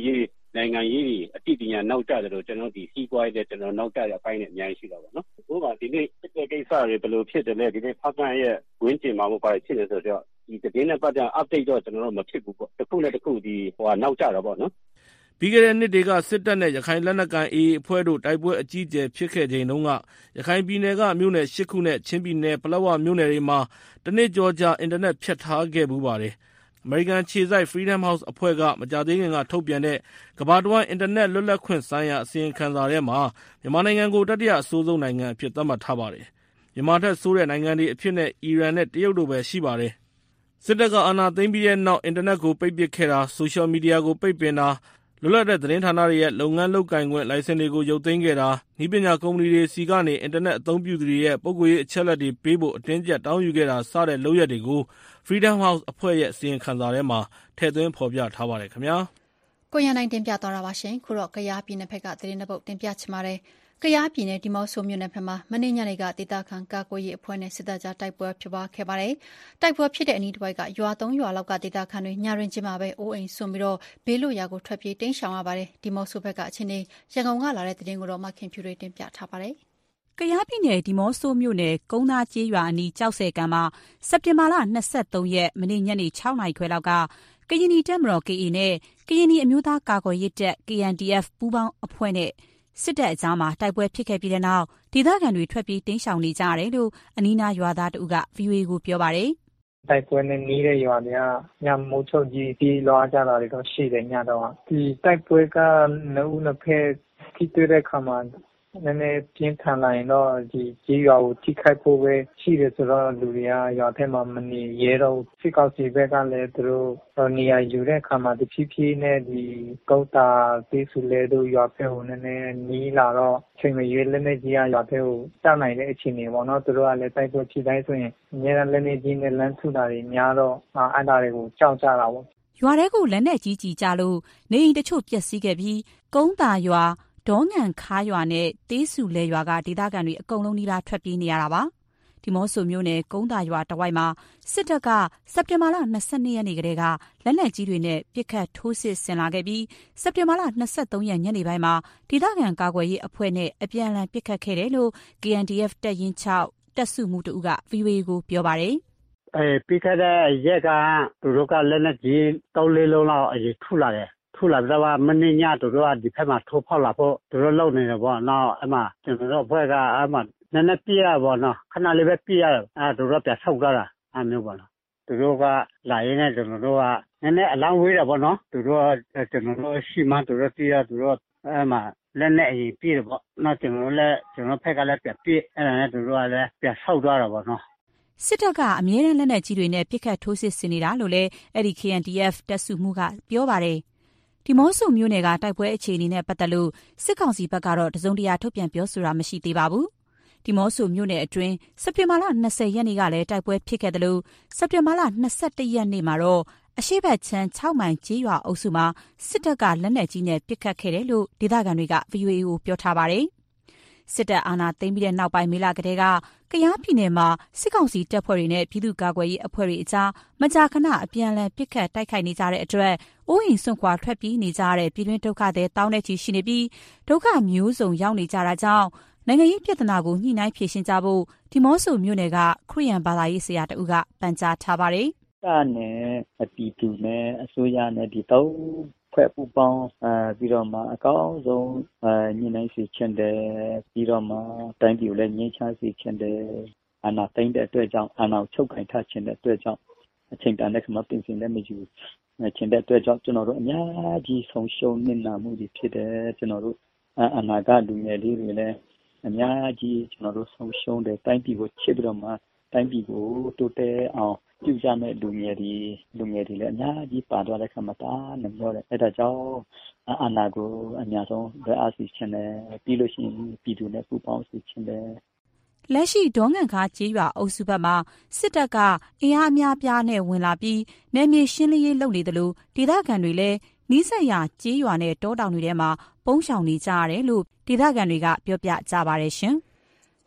နိုင်ငံရေးတွေအတိအကျနောက်ကျတယ်လို့ကျွန်တော်ဒီစီးပွားရေးနဲ့ကျွန်တော်နောက်ကျတဲ့အပိုင်းနဲ့အများကြီးရှိတာပေါ့နော်။ဘို့ပါဒီနေ့စစ်တဲ့ကိစ္စတွေဘယ်လိုဖြစ်တယ်လဲဒီနေ့ဖခင်ရဲ့ဝင်းကျင်မှာဘာဖြစ်လဲဆိုတော့ဒီသတင်းနဲ့ပတ်သက် update တော့ကျွန်တော်တို့မဖြစ်ဘူးပေါ့။တစ်ခုနဲ့တစ်ခုဒီနောက်ကျတာပေါ့နော်။ပြီးခဲ့တဲ့နှစ်တွေကစစ်တပ်နဲ့ရခိုင်လက်နက်ကိုင် AA အဖွဲ့တို့တိုက်ပွဲအကြီးအကျယ်ဖြစ်ခဲ့ချိန်တုန်းကရခိုင်ပြည်နယ်ကမြို့နယ်၈ခုနဲ့ချင်းပြည်နယ်ပလက်ဝမြို့နယ်တွေမှာတနစ်ကျော်ကြာအင်တာနက်ဖြတ်ထားခဲ့ဘူးပါတယ်။အမေရိကန်ခြေစိုက် Freedom House အဖွဲ့ကမကြာသေးခင်ကထုတ်ပြန်တဲ့ကမ္ဘာတဝန်းအင်တာနက်လွတ်လပ်ခွင့်ဆိုင်ရာအစီရင်ခံစာထဲမှာမြန်မာနိုင်ငံကိုတတိယအဆိုးဆုံးနိုင်ငံအဖြစ်သတ်မှတ်ထားပါတယ်။မြန်မာထက်ဆိုးတဲ့နိုင်ငံတွေအဖြစ်နဲ့အီရန်နဲ့တရုတ်တို့ပဲရှိပါတယ်။စစ်တပ်ကအာဏာသိမ်းပြီးတဲ့နောက်အင်တာနက်ကိုပိတ်ပစ်ခဲ့တာဆိုရှယ်မီဒီယာကိုပိတ်ပင်တာလွတ်လပ်တဲ့သတင်းဌာနတွေရဲ့လုပ်ငန်းလုပ်ကိုင်ခွင့်လိုင်စင်တွေကိုရုပ်သိမ်းခဲ့တာနည်းပညာကုမ္ပဏီတွေစီကနေအင်တာနက်အသုံးပြုသူတွေရဲ့ပုဂ္ဂိုလ်ရေးအချက်အလက်တွေပေးဖို့အတင်းကျပ်တောင်းယူခဲ့တာစတဲ့လုပ်ရပ်တွေကို Freedom House အဖွဲ့ရဲ့အစီရင်ခံစာထဲမှာထည့်သွင်းဖော်ပြထားပါတယ်ခင်ဗျာ။ကိုရန်နိုင်တင်ပြသွားတာပါရှင်။ခုတော့ကယားပြည်နယ်ဘက်ကသတင်းတစ်ပုဒ်တင်ပြချင်ပါတယ်။ကယားပြည်နယ်ဒီမော့ဆိုမြို့နယ်ဘက်မှာမနေ့ညနေကဒေသခံကာကွယ်ရေးအဖွဲ့နဲ့စစ်တပ်ကြားတိုက်ပွဲဖြစ်ပွားခဲ့ပါတယ်။တိုက်ပွဲဖြစ်တဲ့အနီးတစ်ဝိုက်ကရွာ3ရွာလောက်ကဒေသခံတွေညရင်ချင်းမှာပဲအိုးအိမ်စွန့်ပြီးဘေးလွတ်ရာကိုထွက်ပြေးတိမ်းရှောင်ရပါတယ်။ဒီမော့ဆိုဘက်ကအခြေအနေရန်ကုန်ကလာတဲ့သတင်းကိုတော့မခင်ဖြူတွေတင်ပြထားပါတယ်။ကယားပြည်နယ်ဒီမော့ဆိုမြို့နယ်ကုန်းသားကျေးရွာအနီးကြောက်ဆယ်ကန်မှာစက်တင်ဘာလ23ရက်မနေ့ညနေ6နာရီခွဲလောက်ကကရင်နီတပ်မတော် KA နဲ့ကရင်နီအမျိုးသားကာကွယ်ရေးတပ် KNDF ပူးပေါင်းအဖွဲ့နဲ့စစ်တပ်အကြားမှာတိုက်ပွဲဖြစ်ခဲ့ပြီးတဲ့နောက်ဒေသခံတွေထွက်ပြေးတိမ်းရှောင်နေကြရတယ်လို့အနီးနားရွာသားတို့က VOA ကိုပြောပါတယ်။တိုက်ပွဲနဲ့နီးတဲ့ရွာတွေကညမိုးချုပ်ကြီးပြီးလွားကြတာတွေတော့ရှိတယ်ညတော့ဒီတိုက်ပွဲကနှစ်ဖက်ထိတွေ့တဲ့ခါမှာနည်းနည်းပြင်းထန်လာရင်တော့ဒီကြီးရွာကိုထိခိုက်ဖို့ပဲရှိတယ်ဆိုတော့လူတွေကရွာထဲမှာမနေရဲတော့စစ်ကောက်စီဘက်ကလည်းသူတို့နေရာယူတဲ့အခါမှာတဖြည်းဖြည်းနဲ့ဒီကုန်းတာသေးစုလဲတို့ရွာဖက်ကိုနည်းနည်းနီးလာတော့ချိန်မရွေးလက်နေကြီးရွာဖက်ကိုတောက်နိုင်တဲ့အခြေအနေပေါ့နော်သူတို့ကလည်းတိုက်ပွဲဖြစ်တိုင်းဆိုရင်အများအားလက်နေကြီးနဲ့လမ်းထုတာတွေများတော့အဲ့ဒါတွေကိုကြောက်ကြတာပေါ့ရွာထဲကိုလက်နဲ့ကြီးကြလို့နေအိမ်တချို့ပျက်စီးခဲ့ပြီးကုန်းတာရွာဒေါငံခါရွာနဲ့သေးစုလဲရွာကဒေသခံတွေအကုန်လုံးနီးပါးထွက်ပြေးနေရတာပါဒီမော့ဆိုမျိုးနယ်ကုန်းတာရွာတဝိုက်မှာစစ်တပ်ကစက်တင်ဘာလ22ရက်နေ့ကတည်းကလက်နက်ကြီးတွေနဲ့ပစ်ခတ်ထိုးစစ်ဆင်လာခဲ့ပြီးစက်တင်ဘာလ23ရက်ညနေပိုင်းမှာဒေသခံကာကွယ်ရေးအဖွဲ့နဲ့အပြန်အလှန်ပစ်ခတ်ခဲ့တယ်လို့ KNDF တပ်ရင်း6တပ်စုမှုတဦးက VOA ကိုပြောပါတယ်ပြီးခဲ့တဲ့ရက်ကသူတို့ကလက်နက်ကြီး3-4လုံးလောက်အရေးထုလာတယ်ထုလာတော့မနေ့ညတို့ကဒီဖက်မှာထိုးဖောက်လာဖို့တို့လုံနေတယ်ပေါ့နောက်အမှကျွန်တော်တို့ဘက်ကအမှနည်းနည်းပြရပေါ့နော်ခဏလေးပဲပြရတယ်တို့တော့ပြဆောက်ကြတာအမျိုးပေါ့နော်တို့ကလာရင်းနဲ့ကျွန်တော်တို့ကနည်းနည်းအလောင်းဝေးတာပေါ့နော်တို့ကျွန်တော်တို့ရှိမှတို့ပြရတို့အမှလက်နဲ့အရင်ပြတယ်ပေါ့နောက်ကျွန်တော်ဖက်ကလည်းပြပြအဲ့ဒါနဲ့တို့ကလည်းပြဆောက်ကြတာပေါ့နော်စစ်တပ်ကအမြဲတမ်းလက်နက်ကြီးတွေနဲ့ပစ်ခတ်ထိုးစစ်ဆင်နေတာလို့လည်းအဲ့ဒီ KNDF တပ်စုမှုကပြောပါတယ်ဒီမော့ဆိုမျိုးနယ်ကတိုက်ပွဲအခြေအနေနဲ့ပတ်သက်လို့စစ်ကောင်စီဘက်ကတော့တစုံတရာထုတ်ပြန်ပြောဆိုတာမရှိသေးပါဘူး။ဒီမော့ဆိုမျိုးနယ်အတွင်းစက်တင်ဘာလ20ရက်နေ့ကလည်းတိုက်ပွဲဖြစ်ခဲ့တယ်လို့စက်တင်ဘာလ21ရက်နေ့မှာတော့အရှိတ်ဘက်ချမ်း6မိုင်ကျေးရွာအုပ်စုမှာစစ်တပ်ကလက်နက်ကြီးနဲ့ပစ်ခတ်ခဲ့တယ်လို့ဒေသခံတွေက VOA ကိုပြောထားပါတယ်။စစ်တပ်အာဏာသိမ်းပြီးတဲ့နောက်ပိုင်းမေလကတည်းကကယားပြည်နယ်မှာစစ်ကောင်စီတပ်ဖွဲ့တွေနဲ့ပြည်သူ့ကာကွယ်ရေးအဖွဲ့တွေအကြားမကြာခဏအပြန်အလှန်ပစ်ခတ်တိုက်ခိုက်နေကြတဲ့အတွက်အိုးအိမ်စွန့်ခွာထွက်ပြေးနေကြတဲ့ပြည်တွင်းဒုက္ခသည်တောင်းတဲ့ချီရှိနေပြီးဒုက္ခမျိုးစုံရောက်နေကြတာကြောင့်နိုင်ငံရေးပြဿနာကိုညှိနှိုင်းဖြေရှင်းကြဖို့ဒီမော့ဆိုမြို့နယ်ကခရစ်ယာန်ဘာသာရေးဆရာတဦးကပန်ကြားထားပါတယ်။အဲ့နဲ့ပြည်သူနဲ့အစိုးရနဲ့ဒီတော့ဖွဲ့ပူပေါင်းပြီးတော့မှအကောင်းဆုံးညှိနှိုင်းစေချင်တယ်ပြီးတော့မှတိုင်းပြည်ကိုလည်းငြိမ်းချမ်းစေချင်တယ်အာဏာသိမ်းတဲ့အတွက်ကြောင့်အာဏာချုပ်ကင်ထားခြင်းတဲ့အတွက်ကြောင့်အချိန်တန်တဲ့ခမပြင်ဆင်လည်းမယူခြင်းတဲ့အတွက်ကြောင့်ကျွန်တော်တို့အများကြီးဆုံးရှုံးနေနာမှုတွေဖြစ်တယ်ကျွန်တော်တို့အနာဂတ်လူငယ်လေးတွေလည်းအများကြီးကျွန်တော်တို့ဆုံးရှုံးတယ်တိုင်းပြည်ကိုချစ်ပြီးတော့မှတိုင်းပြည်ကိုတိုးတက်အောင်ပြုကြမဲ့လူငယ်တွေလည်းအများကြီးပါသွားတဲ့ခါမှာတာနမျောတယ်အဲ့ဒါကြောင့်အာဏာကိုအများဆုံးလက်အားစီချင်တယ်ပြီးလို့ရှိရင်ပြည်သူနဲ့ပူးပေါင်းစီချင်တယ်လက်ရှိဒေါငံခါကျေးရွာအုပ်စုဘက်မှာစစ်တပ်ကအင်အားအများပြားနဲ့ဝင်လာပြီးနယ်မြေရှင်းလင်းရေးလုပ်နေတယ်လို့ဒေသခံတွေလည်းနီးစပ်ရာကျေးရွာနဲ့တောတောင်တွေထဲမှာပုန်းရှောင်နေကြရတယ်လို့ဒေသခံတွေကပြောပြကြပါတယ်ရှင်။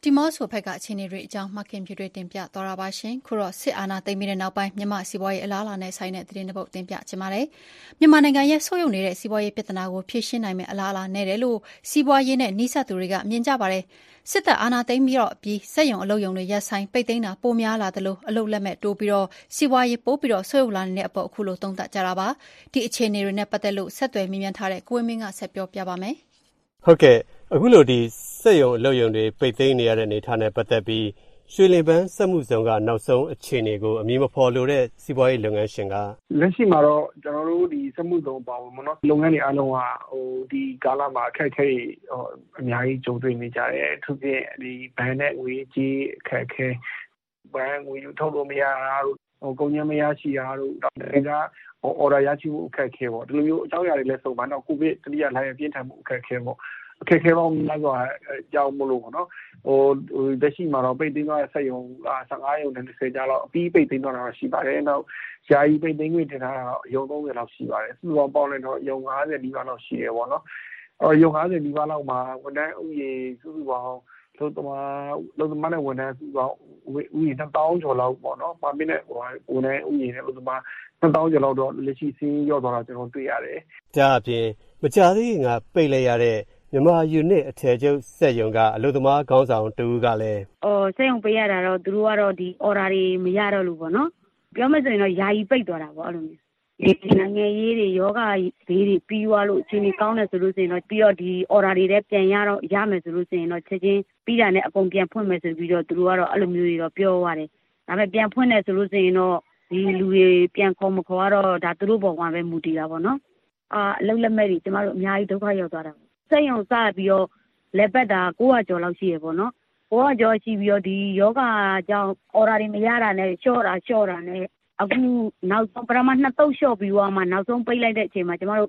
ဒီမော့ဆိုဘက်ကအခြေအနေတွေအကြောင်းမှခင်ပြတွေတင်ပြသွားတာပါရှင်ခုတော့စစ်အာဏာသိမ်းပြီးတဲ့နောက်ပိုင်းမြန်မာစီးပွားရေးအလားအလာနဲ့ဆိုင်တဲ့သတင်းတစ်ပုဒ်တင်ပြချင်ပါတယ်မြန်မာနိုင်ငံရဲ့ဆိုးရုံနေတဲ့စီးပွားရေးပြဿနာကိုဖြေရှင်းနိုင်မယ့်အလားအလာနဲ့တယ်လို့စီးပွားရေးနဲ့နှိစက်သူတွေကမြင်ကြပါတယ်စစ်တပ်အာဏာသိမ်းပြီးတော့အပြီးစက်ရုံအလုပ်ရုံတွေရပ်ဆိုင်းပိတ်သိမ်းတာပိုများလာသလိုအလုပ်လက်မဲ့တိုးပြီးတော့စီးပွားရေးပိုးပြီးတော့ဆိုးရုံလာနေတဲ့အပေါ်အခုလိုသုံးသပ်ကြတာပါဒီအခြေအနေတွေနဲ့ပတ်သက်လို့ဆက်သွယ်မြင်မြန်ထားတဲ့ကိုဝင်းမင်းကဆက်ပြောပြပါမယ်ဟုတ်ကဲ့အခုလိုဒီစက်ရုံအလုပ်ရုံတွေပိတ်သိမ်းနေရတဲ့အနေအထားနဲ့ပတ်သက်ပြီးရွှေလင်ပန်းစက်မှုဇုံကနောက်ဆုံးအခြေအနေကိုအမည်မဖော်လိုတဲ့စီးပွားရေးလုပ်ငန်းရှင်ကလက်ရှိမှာတော့ကျွန်တော်တို့ဒီစက်မှုဇုံပါဝင်မနော်လုပ်ငန်းတွေအားလုံးကဒီကာလမှာအခက်အခဲအများကြီးကြုံတွေ့နေကြတယ်အထူးဖြင့်ဒီဘဏ်နဲ့ငွေကြေးအခက်အခဲဘဏ်ငွေယူထုတ်လို့မရတာတို့ကုန်ကျမရရှိတာတို့ဒါကအော်ဒါရရှိမှုအခက်အခဲပေါ့ဒီလိုမျိုးအကြောင်းအရာတွေလည်းစုံပါတော့ကိုဗစ်တတိယလှိုင်းပြင်းထန်မှုအခက်အခဲပေါ့အခက်အခဲပေါင်းများစွာကြောင်းမလို့ပေါ့နော်လက်ရှိမှာတော့ပိတ်သိမ်းသွားတဲ့စက်ရုံ15ရုံနဲ့20ကျလောက်အပြီးပိတ်သိမ်းသွားတာရှိပါတယ်နောက်ယာယီပိတ်သိမ်းခွင့်တင်ထားတာရုံ30လောက်ရှိပါတယ်စုပေါင်းပေါင်းလိုက်တော့ရုံ50နီးပါးလောက်ရှိတယ်ပေါ့နော်ရုံ50နီးပါးလောက်မှာဝန်ထမ်းဥယျာဉ်စုစုပေါင်းလို့သမားနဲ့ဝန်ထမ်းစုပေါင်းဥယျာဉ်1000ကျော်လောက်ပေါ့နော်ပါမင်းနဲ့ဝန်ထမ်းဥယျာဉ်နဲ့လို့သမား1000ကျော်လောက်တော့လက်ရှိစီးရောက်သွားတာကျွန်တော်တွေ့ရတယ်ဒါအပြင်မကြာသေးခင်ကပိတ်လိုက်ရတဲ့မြန်မာယူနစ်အထည်ချုပ်စက်ရုံကအလုပ်သမားခေါင်းဆောင်တူကလည်းစက်ရုံပိတ်ရတာတော့သူတို့ကတော့ဒီအော်ဒါတွေမရတော့လို့ပေါ့နော်ပြောမယ်ဆိုရင်တော့ယာယီပိတ်သွားတာပေါ့အဲ့လိုမျိုးဒီနိုင်ငံရေးတွေယောဂဘေးတွေပြီးသွားလို့အချိန်ကြီးကောင်းတယ်ဆိုလို့ဆိုရင်တော့ပြီးတော့ဒီအော်ဒါတွေလည်းပြန်ရမယ်ဆိုလို့ဆိုရင်တော့ချက်ချင်းပြီးတာနဲ့အကုန်ပြန်ဖွင့်မယ်ဆိုပြီးတော့သူတို့ကတော့အဲ့လိုမျိုးတွေတော့ပြောရတယ်ဒါပေမဲ့ပြန်ဖွင့်တယ်ဆိုလို့ဆိုရင်တော့ဒီလူတွေပြန်ခေါ်မခေါ်တော့ဒါသူတို့ပေါ်မှာပဲမူတည်တာပေါ့နော်အလုပ်လက်မဲ့တွေကျမတို့အများကြီးဒုက္ခရောက်သွားတာစက်ရုံစပြီးတော့လက်ပတ်တာ900ကျော်လောက်ရှိရပေါ့နော်900ကျော်ရှိပြီးတော့ဒီယောဂကြောင့်အော်ဒါတွေမရတာနဲ့လျှော့တာနဲ့အခုနောက်ဆုံးပထမ2သုတ်လျှော့ပြီးတော့မှနောက်ဆုံးပိတ်လိုက်တဲ့အချိန်မှာကျမတို့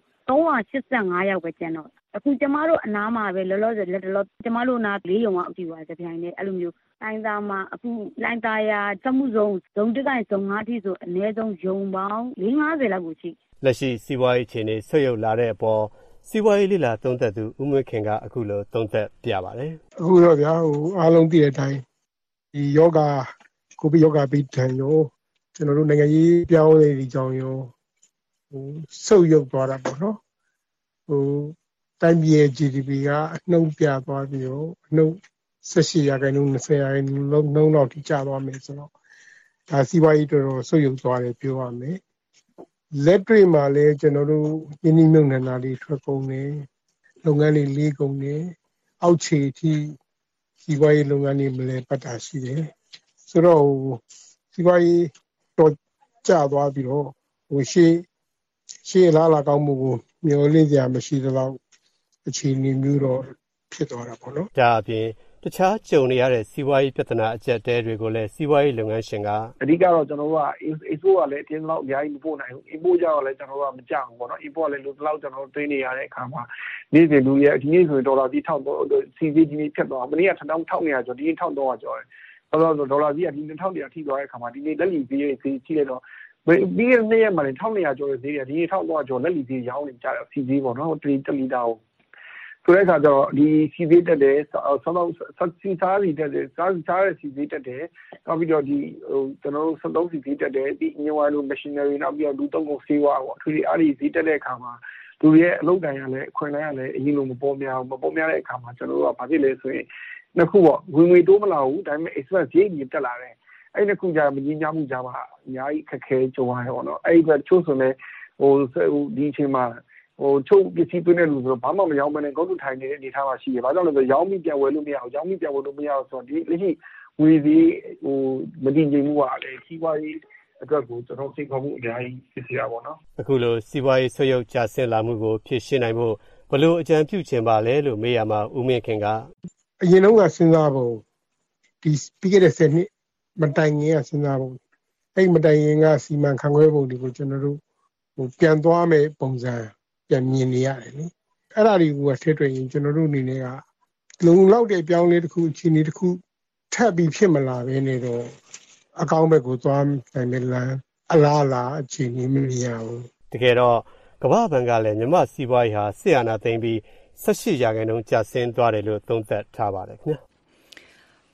385ယောက်ပဲကျန်တော့အခုကျမတို့အနားမှာပဲလောလောဆယ်လက်တလောကျမတို့နား4ရုံကအကြည့်ပါကြပြိုင်နေအဲ့လိုမျိုးတိုင်းသားမှာအခုလိုင်းသားရစမှုဇုံတစ်ကိုင်ဇုံ5ထိဆိုအနည်းဆုံးယုံပေါင်း50လောက်ကိုရှိလက်ရှိစီးပွားရေးအခြေအနေဆွေးရုပ်လာတဲ့အပေါ်စီးပွားရေးလိလာသုံးသက်သူဦးမွေးခင်ကအခုလိုသုံးသက်ပြပါတယ်အခုတော့ဗျာအားလုံးသိတဲ့အတိုင်းဒီယောဂကိုဗစ်ယောဂပြီးတန်ရောကျွန်တော်တို့နိုင်ငံရေးပြောင်းလဲနေကြောင်းရောဆုတ်ယုတ်သွားတာပေါ့နော်တိုင်းပြည်ရဲ့ GDP ကအနှုတ်ပြသွားပြီးတော့အနှုတ်18%ရာခိုင်နှုန်း20%ရာခိုင်နှုန်းလောက်ထိကျသွားမယ်ဆိုတော့ဒါစီးပွားရေးတော်တော်ဆုတ်ယုတ်သွားတယ်ပြောရမယ်လက်တွေ့မှာလည်းကျွန်တော်တို့ယင်းနှိမ့်မြုပ်နှံတာတွေထွက်ကုန်တယ်လုပ်ငန်းတွေလေးကုန်တယ်အောက်ခြေထိစီးပွားရေးလုပ်ငန်းတွေမလဲပတ်တာရှိတယ်ဆိုတော့စီးပွားရေးတော့ကျသွားပြီးတော့ရှေ့လာကောင်းမှုကိုမျှော်လင့်စရာမရှိတော့အခြေအနေမျိုးတော့ဖြစ်သွားတာပေါ့နော်ဒါအပြင်တခြားကြုံနေရတဲ့စီးပွားရေးပြဿနာအကျက်တဲတွေကိုလည်းစီးပွားရေးလုပ်ငန်းရှင်ကအဓိကတော့ကျွန်တော်တို့က export ကလည်းအတင်းလောက်အများကြီးမပို့နိုင်ဘူး import ကြတော့လည်းကျွန်တော်တို့ကမကြောက်ဘူးပေါ့နော် import လည်းလို့လောက်ကျွန်တော်တို့တွင်းနေရတဲ့အခါမှာနေ့စဉ်လူရဲ့ဒီနေ့ဆိုရင်ဒေါ်လာကြီး1000စီးကြီးဖြတ်သွားမနေ့က1200ကျော်ဒီနေ့1300ကျော်တယ်ဆိုတော့ဒေါ်လာကြီးကဒီ2100ထိသွားတဲ့အခါမှာဒီနေ့လက်လီဈေးကြည့်လိုက်တော့ပြီးရတဲ့နေ့မှာ1200ကျော်တဲ့ဈေးကဒီနေ့1300ကျော်လက်လီဈေးရောင်းနေကြတယ်စီးကြီးပေါ့နော်1လီတာကိုဆိုတဲ့အခါကျတော့ဒီစီးဈေးတက်တယ်စီးစားစီတက်တယ်စားတဲ့စီးဈေးတက်တယ်နောက်ပြီးတော့ဒီကျွန်တော်တို့73စီးဈေးတက်တယ်ဒီညဝါလို machinery နောက်ပြီးတော့လူသုံးကုန်ဆေးဝါးပေါ့အထူးအားဒီဈေးတက်တဲ့အခါမှာသူရဲ့အလုပ်တိုင်းရလဲအခွင့်အလမ်းရလဲအရင်လိုမပေါ်များတဲ့အခါမှာကျွန်တော်တို့ကဘာဖြစ်လဲဆိုရင်နှစ်ခုပေါ့ဝင်ငွေတိုးမလာဘူးဒါပေမဲ့ expense ဈေးကြီးတက်လာတယ်အဲ့နှစ်ခုကြာမကြီးညားမှုကြာမှာအများကြီးခက်ခဲကြုံရတယ်ပေါ့နော်အဲ့ဒီကချို့ဆိုလည်းဒီအချိန်မှာချုပ်ပစ္စည်းသွင်းတဲ့လူဆိုတော့ဘာမှမရောင်းမနဲ့ကောက်တူထိုင်နေတဲ့အနေထားမှာရှိတယ်။ဘာကြောင့်လဲဆိုတော့ရောင်းပြီးပြန်ဝယ်လို့မရအောင်ရောင်းပြီးပြန်ဝယ်လို့မရအောင်ဆိုတော့ဒီလက်ရှိငွေစည်းမတည်ငြိမ်မှုကလည်းစီးပွားရေးအတွက်ကိုကျွန်တော်စိတ်ခေါ်မှုအများကြီးဖြစ်စေတာပေါ့နော်။အခုလိုစီးပွားရေးဆွေးရုပ်ကျဆင်းလာမှုကိုဖြည့်ရှင်းနိုင်ဖို့ဘယ်လိုအကြံပြုချင်ပါလဲလို့မေးရမှာဦးမင်းခင်ကအရင်တော့ကစဉ်းစားဖို့ဒီပြီးခဲ့တဲ့10နှစ်မတိုင်ခင်ကစဉ်းစားဖို့အဲ့မတိုင်ခင်ကစီမံခန့်ခွဲပုံတွေကိုကျွန်တော်တို့ပြန်သွားမယ်ပုံစံပြန်မြင်နေရတယ်လေအဲ့ဒါတွေကထည့်တွေ့ရင်ကျွန်တော်တို့အနေနဲ့ကလုံလောက်တဲ့ပြောင်းလဲတစ်ခုအခြေအနေတစ်ခုထပ်ပြီးဖြစ်မလာဘဲနဲ့တော့အကောင်းဘက်ကိုသွားနိုင်မယ်လားအလားအခြေအနေမမြင်ရဘူးတကယ်တော့ကမ္ဘာ့ဘဏ်ကလည်းမြန်မာစီးပွားရေးဟာစစ်အာဏာသိမ်းပြီး18%ကျဆင်းသွားတယ်လို့သုံးသပ်ထားပါတယ်ခင်ဗျာ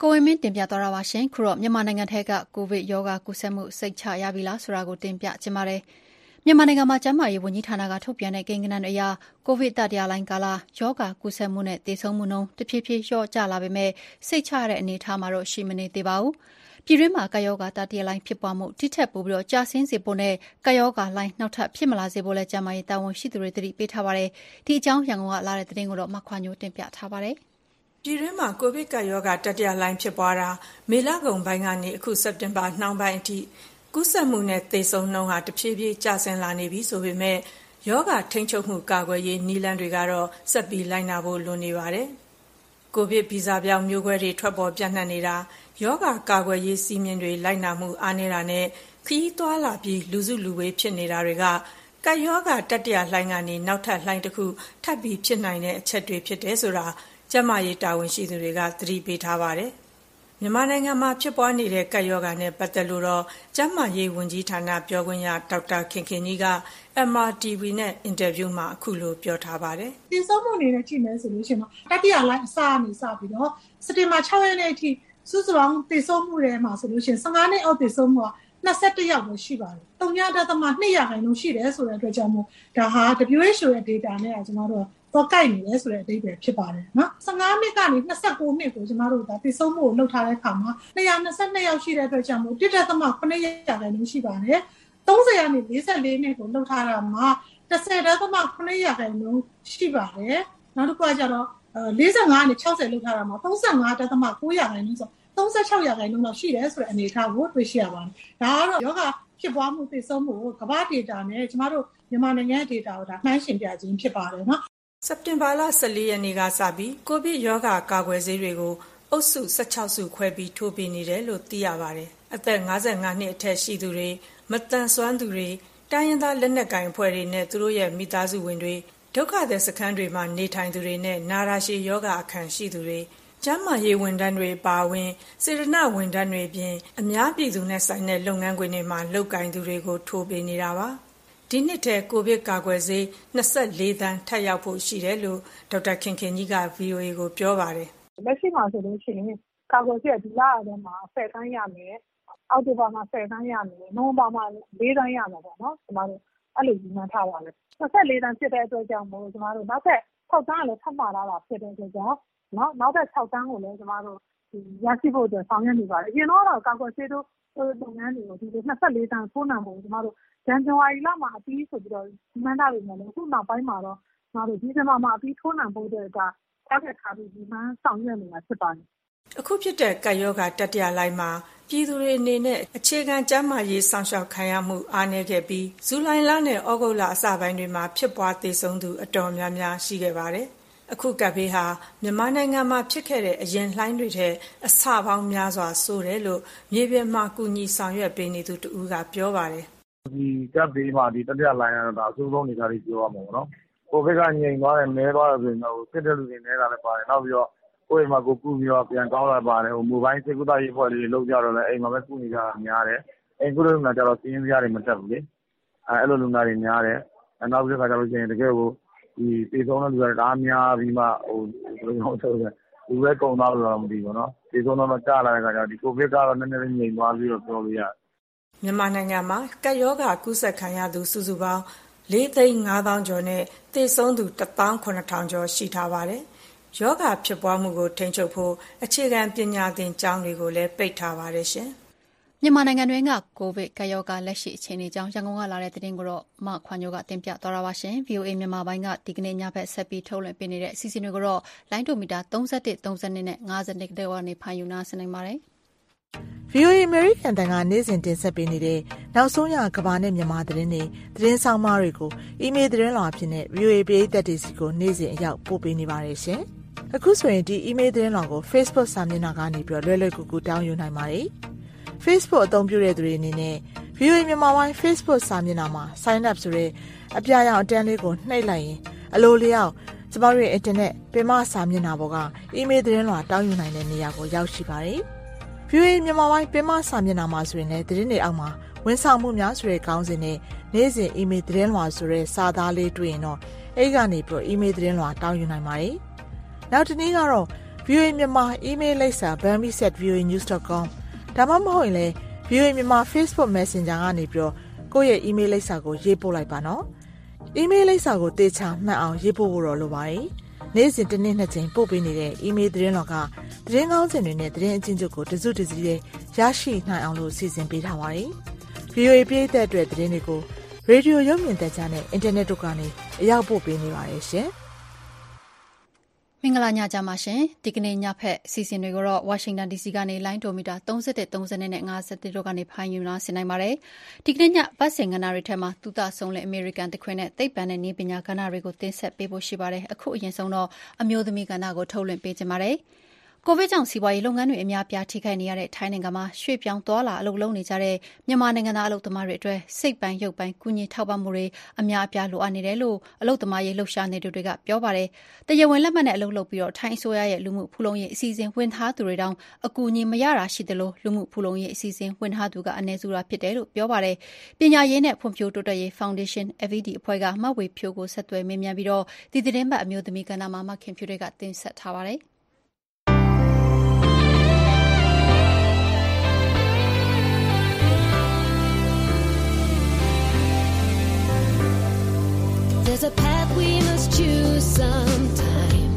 ကိုဝင်းမင်းတင်ပြသွားတာပါရှင်ခုတော့မြန်မာနိုင်ငံထဲကကိုဗစ်ရောဂါကူးစက်မှုစိတ်ချရပြီလားဆိုတာကိုတင်ပြချင်ပါတယ်မြန်မာနိုင်ငံမှာကျန်းမာရေးဝန်ကြီးဌာနကထုတ်ပြန်တဲ့ကိန်းဂဏန်းတွေအရကိုဗစ်တတိယလှိုင်းကာလရောဂါကူးစက်မှုနဲ့သေဆုံးမှုနှုန်းတဖြည်းဖြည်းလျော့ကျလာပေမဲ့စိတ်ချရတဲ့အနေအထားမှာတော့ရှိမနေသေးပါဘူးပြည်တွင်းမှာကာယောဂါတတိယလှိုင်းဖြစ်ပွားမှုတိထက်ပိုပြီးကြာဆင်းစေဖို့နဲ့ကာယောဂါလှိုင်းနောက်ထပ်ဖြစ်မလာစေဖို့လည်းကျန်းမာရေးတာဝန်ရှိသူတွေသတိပေးထားပါတယ်ဒီအကြောင်းရန်ကုန်ကလာတဲ့သတင်းကိုတော့မခွာညိုတင်ပြထားပါတယ်ပြည်တွင်းမှာကိုဗစ်ကပ်ရောဂါတတိယလှိုင်းဖြစ်ပွားတာမေလကုန်ပိုင်းကနေအခုစက်တင်ဘာနှောင်းပိုင်းအထိကူးစက်မှုနဲ့သေဆုံးနှုန်းဟာတဖြည်းဖြည်းကျဆင်းလာနေပြီဆိုပေမဲ့ရောဂါထိန်းချုပ်မှုကာကွယ်ရေးနည်းလမ်းတွေကတော့ဆက်ပြီးလိုက်နာဖို့လိုနေပါတယ်။ကိုဗစ်ဗီဇပြောင်းမျိုးကွဲတွေထွက်ပေါ်ပြန့်နှံ့နေတာရောဂါကာကွယ်ရေးစည်းမျဉ်းတွေလိုက်နာမှုအားနည်းတာနဲ့ခရီးသွားလာပြီးလူစုလူဝေးဖြစ်နေတာတွေကကပ်ရောဂါတတိယလှိုင်းကနေနောက်ထပ်လှိုင်းတစ်ခုထပ်ပြီးဖြစ်နိုင်တဲ့အချက်တွေဖြစ်တယ်ဆိုတာကျန်းမာရေးတာဝန်ရှိသူတွေကသတိပေးထားပါတယ်။မြန်မာနိုင်ငံမှာဖြစ်ပွားနေတဲ့ကပ်ရောဂါနဲ့ပတ်သက်လို့တော့ကျန်းမာရေးဝန်ကြီးဌာနပြောခွင့်ရဒေါက်တာခင်ခင်ကြီးက MRTV နဲ့အင်တာဗျူးမှာအခုလိုပြောထားပါတယ်။တင်ဆုံးမှုအနေနဲ့ကြည့်မယ်ဆိုလို့ရှိရင်တော့တတိယလှိုင်းအစကနေစပြီးတော့စက်တင်ဘာ6ရက်နေ့အထိစုစုပေါင်းတင်ဆုံးမှုတွေမှာဆိုလို့ရှိရင်15နှစ်အောက်တင်ဆုံးမှုက21ယောက်ပဲရှိပါတယ်။3.2% ရှိတယ်ဆိုတဲ့အတွက်ကြောင့်မို့ဒါဟာ WHO ရဲ့ data နဲ့ကျွန်တော်တို့တော့ကိုက်နေတယ်ဆိုတဲ့အဓိပ္ပာယ်ဖြစ်ပါတယ်နော်15နှစ်ကနေ29နှစ်ကိုကျွန်တော်တို့ဒါသိဆုံးမှုကိုလှုပ်ထားတဲ့အခါမှာ222ယောက်ရှိတဲ့အတွက်ကြောင့်မို့1.9%ရှိပါတယ်30ကနေ44နှစ်ကိုလှုပ်ထားတာမှာ10.9%ရှိပါတယ်နောက်တစ်ခုကကျတော့45ကနေ60လှုပ်ထားတာမှာ35.9%ဆို36%လောက်ရှိတယ်ဆိုတဲ့အနေအထားကိုတွေ့ရှိရပါတယ်ဒါကတော့ယောဂဖြစ်ပွားမှုသိဆုံးမှုကိုကမ္ဘာ data နဲ့ကျွန်တော်တို့မြန်မာနိုင်ငံ data ကိုဒါနှိုင်းယှဉ်ပြခြင်းဖြစ်ပါတယ်နော်စက်တင်ဘာလ14ရက်နေ့ကစပြီးကိုဗစ်ရောဂါကာကွယ်ဆေးတွေကိုအုပ်စု16စုခွဲပြီးထိုးပေးနေတယ်လို့သိရပါတယ်။အသက်55နှစ်အထက်ရှိသူတွေမတန်ဆွမ်းသူတွေတိုင်းရင်းသားလက်နက်ကိုင်အဖွဲ့တွေနဲ့သူတို့ရဲ့မိသားစုဝင်တွေဒုက္ခသည်စခန်းတွေမှာနေထိုင်သူတွေနဲ့နာရာရှည်ယောဂအခမ်းရှိသူတွေကျန်းမာရေးဝန်ထမ်းတွေပါဝင်စေတနာဝန်ထမ်းတွေပြင်အများပြည်သူနဲ့ဆိုင်တဲ့လုပ်ငန်းခွင်တွေမှာလုပ်ကိုင်သူတွေကိုထိုးပေးနေတာပါဒီနှစ်ထဲကိုဗစ်ကာကွယ်ဆေး24သန်းထပ်ရောက်ဖို့ရှိတယ်လို့ဒေါက်တာခင်ခင်ကြီးက VOA ကိုပြောပါတယ်လက်ရှိမှာဆိုလို့ရှိရင်ကာကွယ်ဆေးဒီလထဲမှာ10သန်းရမယ်အောက်တိုဘာမှာ10သန်းရမယ်နိုဝင်ဘာမှာ4သန်းရမယ်ပေါ့နော်ကျွန်တော်တို့အဲ့လိုညီမှန်းထားပါလေ24သန်းဖြစ်တဲ့အတွက်ကြောင့်မို့ကျွန်တော်တို့နောက်ထပ်6သန်းလည်းထပ်မှာလာတာဖြစ်တဲ့အတွက်ကြောင့်နောက်ထပ်6သန်းကိုလည်းကျွန်တော်တို့ရရှိဖို့အတွက်ဆောင်ရွက်နေပါတယ်အရင်တော့ကာကွယ်ဆေးတို့လုပ်ငန်းတွေကိုဒီ24တန်းဖိုးနံဖို့ကျွန်တော်တို့ဇန်နဝါရီလမှာအပြီးဆိုပြီးတော့မှန်းထားလို့လည်းအခုနောက်ပိုင်းမှာတော့ကျွန်တော်တို့ဒီဇင်ဘာမှာအပြီးထိုးနံဖို့အတွက်ကtarget ထားပြီးဒီမှန်းဆောင်ရွက်နေတာဖြစ်ပါတယ်အခုဖြစ်တဲ့ကပ်ရောဂါတတိယလှိုင်းမှာပြည်သူတွေအနေနဲ့အခြေခံကျန်းမာရေးစောင့်ရှောက်ခံရမှုအားနည်းခဲ့ပြီးဇူလိုင်လနဲ့ဩဂုတ်လအစပိုင်းတွေမှာဖြစ်ပွားသေဆုံးသူအတော်များများရှိခဲ့ပါတယ်အခုကပ်ဘေးဟာမြန်မာနိုင်ငံမှာဖြစ်ခဲ့တဲ့အရင်လှိုင်းတွေထဲအဆပေါင်းများစွာဆိုးတယ်လို့မြေပြင်မှာကူညီဆောင်ရွက်ပေးနေသူတဦးကပြောပါတယ်ဒီကပ်ဘေးမှာဒီတတိယလှိုင်းကတော့ဒါအဆိုးဆုံးနေတာကြီးပြောရမှာပေါ့နော်ကိုဗစ်ကငြိမ်သွားတယ်နဲသွားတယ်ဆိုရင်တော့ဖြစ်တဲ့လူတွေနဲတာလည်းပါတယ်နောက်ပြီးတော့ကိုယ့်အိမ်မှာကိုကုပြီးတော့ပြန်ကောင်းလာပါတယ်မိုဘိုင်းစေကူတာရေးဖွဲ့လေးလုပ်ကြတော့လည်းအိမ်မှာပဲကုနေကြတာများတယ်အိမ်ကုလို့မှကျတော့စီးရင်စရာတွေမတက်ဘူးလေအဲ့လိုလူနာတွေများတယ်နောက်ပြီးတော့ကျတော့ရှင်တကယ်ကိုဒီပြေဆုံးတဲ့လူတွေတအားများပြီးမှဘယ်လိုလုပ်ဆိုလဲလူပဲကုန်သွားလို့တော့မသိဘူးနော်ပြေဆုံးတော့ကြားလာတဲ့ခါကျတော့ဒီကိုဗစ်ကတော့နည်းနည်းလေးငြိမ်သွားပြီးတော့ပြောလို့ရတယ်မြန်မာနိုင်ငံမှာကပ်ရောဂါကူးစက်ခံရသူစုစုပေါင်း4,500,000 ကျော်နဲ့သေဆုံးသူ1,700,000 ကျော်ရှိထားပါတယ်။ရောဂါဖြစ်ပွားမှုကိုထိန်းချုပ်ဖို့အခြေခံပညာသင်ကျောင်းတွေကိုလည်းပိတ်ထားပါတယ်ရှင်။မြန်မာနိုင်ငံတွင်းကကိုဗစ်ကပ်ရောဂါလက်ရှိအခြေအနေကြောင်းရန်ကုန်ကလာတဲ့သတင်းကိုတော့မခွန်ညိုကတင်ပြသွားတာပါရှင်။ VOA မြန်မာပိုင်းကဒီကနေ့ညဘက်ဆက်ပြီးထုတ်လွှင့်ပေးနေတဲ့အစီအစဉ်တွေကိုတော့လိုင်းဒိုမီတာ31 32နဲ့52ကနေဖန်ယူနာဆင်နိုင်ပါတယ်။ VOA American တန်ကနေ့စဉ်တင်ဆက်ပေးနေတဲ့နောက်ဆုံးရကမ္ဘာနဲ့မြန်မာသတင်းတွေသတင်းဆောင်မတွေကိုအီးမေးလ်သတင်းလွှာအဖြစ်နဲ့ VOA ပရိသတ်တွေစီကိုနေ့စဉ်အရောက်ပို့ပေးနေပါတယ်ရှင်။အခုဆိုရင်ဒီအီးမေးလ်သတင်းလွှာကို Facebook စာမျက်နှာကနေပြီးလွယ်လွယ်ကူကူတောင်းယူနိုင်ပါတယ်။ Facebook အသုံးပြုတဲ့သူတွေအနေနဲ့ VOA မြန်မာပိုင်း Facebook စာမျက်နှာမှာ Sign up ဆိုတဲ့အပြာရောင်အတန်းလေးကိုနှိပ်လိုက်ရင်အလိုလျောက်ကျမတို့ရဲ့ Internet ပင်မစာမျက်နှာပေါ်ကအီးမေးလ်သတင်းလွှာတောင်းယူနိုင်တဲ့နေရာကိုရောက်ရှိပါတယ်။ VOA မြန်မာပိုင်းပင်မစာမျက်နှာမှာဆိုရင်လည်းသတင်းတွေအောက်မှာဝန်ဆောင်မှုများဆိုတဲ့ခေါင်းစဉ်နဲ့နေ့စဉ်အီးမေးလ်သတင်းလွှာဆိုတဲ့စာသားလေးတွေ့ရင်တော့အဲ့ကနေပြီးအီးမေးလ်သတင်းလွှာတောင်းယူနိုင်ပါတယ်။နောက်တစ်နည်းကတော့ VOA မြန်မာအီးမေးလ်လိပ်စာ burmese@voanews.com ဒါမှမဟုတ်ရင်လည်း VOA မြန်မာ Facebook Messenger ကနေပြီးတော့ကိုယ့်ရဲ့အီးမေးလ်လိပ်စာကိုရေးပို့လိုက်ပါနော်။အီးမေးလ်လိပ်စာကိုတေချာမှတ်အောင်ရေးပို့ဖို့တော့လိုပါတယ်။နေ့စဉ်တစ်နေ့နှစ်ကြိမ်ပို့ပေးနေတဲ့အီးမေးလ်သတင်းတော်ကသတင်းကောင်းစင်တွေနဲ့သတင်းအချင်းချုပ်ကိုတစုတစည်းလေးရရှိနိုင်အောင်လို့စီစဉ်ပေးထားပါတယ်။ VOA ပြည်သက်အတွက်သတင်းတွေကိုရေဒီယိုရုပ်မြင်သံကြားနဲ့အင်တာနက်တို့ကနေအရောက်ပို့ပေးနေပါတယ်ရှင်။မင်္ဂလာညချမ်းပါရှင်ဒီကနေ့ညဖက်စီစဉ်တွေကိုတော့ Washington DC ကနေလိုင်းဒိုမီတာ31 30နဲ့50တို့ကနေဖိုင်ယူလာဆင်နိုင်ပါတယ်ဒီကနေ့ညဘတ်စင်ကဏ္ဍတွေထဲမှာသူတဆုံးလဲအမေရိကန်တခွင်နဲ့သိပ္ပံနဲ့နည်းပညာကဏ္ဍတွေကိုတင်ဆက်ပေးဖို့ရှိပါတယ်အခုအရင်ဆုံးတော့အမျိုးသမီးကဏ္ဍကိုထုတ်လွှင့်ပေးကြပါမယ်ကိုဗစ်ကြောင့်စီးပွားရေးလုပ်ငန်းတွေအများပြားထိခိုက်နေရတဲ့ထိုင်းနိုင်ငံမှာရွှေ့ပြောင်းသွားလာအလုပ်လုပ်နေကြတဲ့မြန်မာနိုင်ငံသားအလုပ်သမားတွေအတွက်စိတ်ပိုင်းရုပ်ပိုင်းကူညီထောက်ပံ့မှုတွေအများအပြားလိုအပ်နေတယ်လို့အလုပ်သမားရေးလှုပ်ရှားနေသူတွေကပြောပါတယ်။တရားဝင်လက်မှတ်နဲ့အလုပ်လုပ်ပြီးတော့ထိုင်းအစိုးရရဲ့လူမှုဖူလုံရေးအစီအစဉ်ဝင်ထားသူတွေတောင်အကူအညီမရတာရှိတယ်လို့လူမှုဖူလုံရေးအစီအစဉ်ဝင်ထားသူကအနည်းစုတာဖြစ်တယ်လို့ပြောပါတယ်။ပညာရေးနဲ့ဖွံ့ဖြိုးတိုးတက်ရေး Foundation FED အဖွဲ့ကမဝေဖြိုးကိုဆက်သွယ်မေးမြန်းပြီးတော့ဒီသတင်းပတ်အမျိုးသမီးကဏ္ဍမှာမခင်ဖြူတွေကတင်ဆက်ထားပါတယ်။ There's a path we must choose sometime.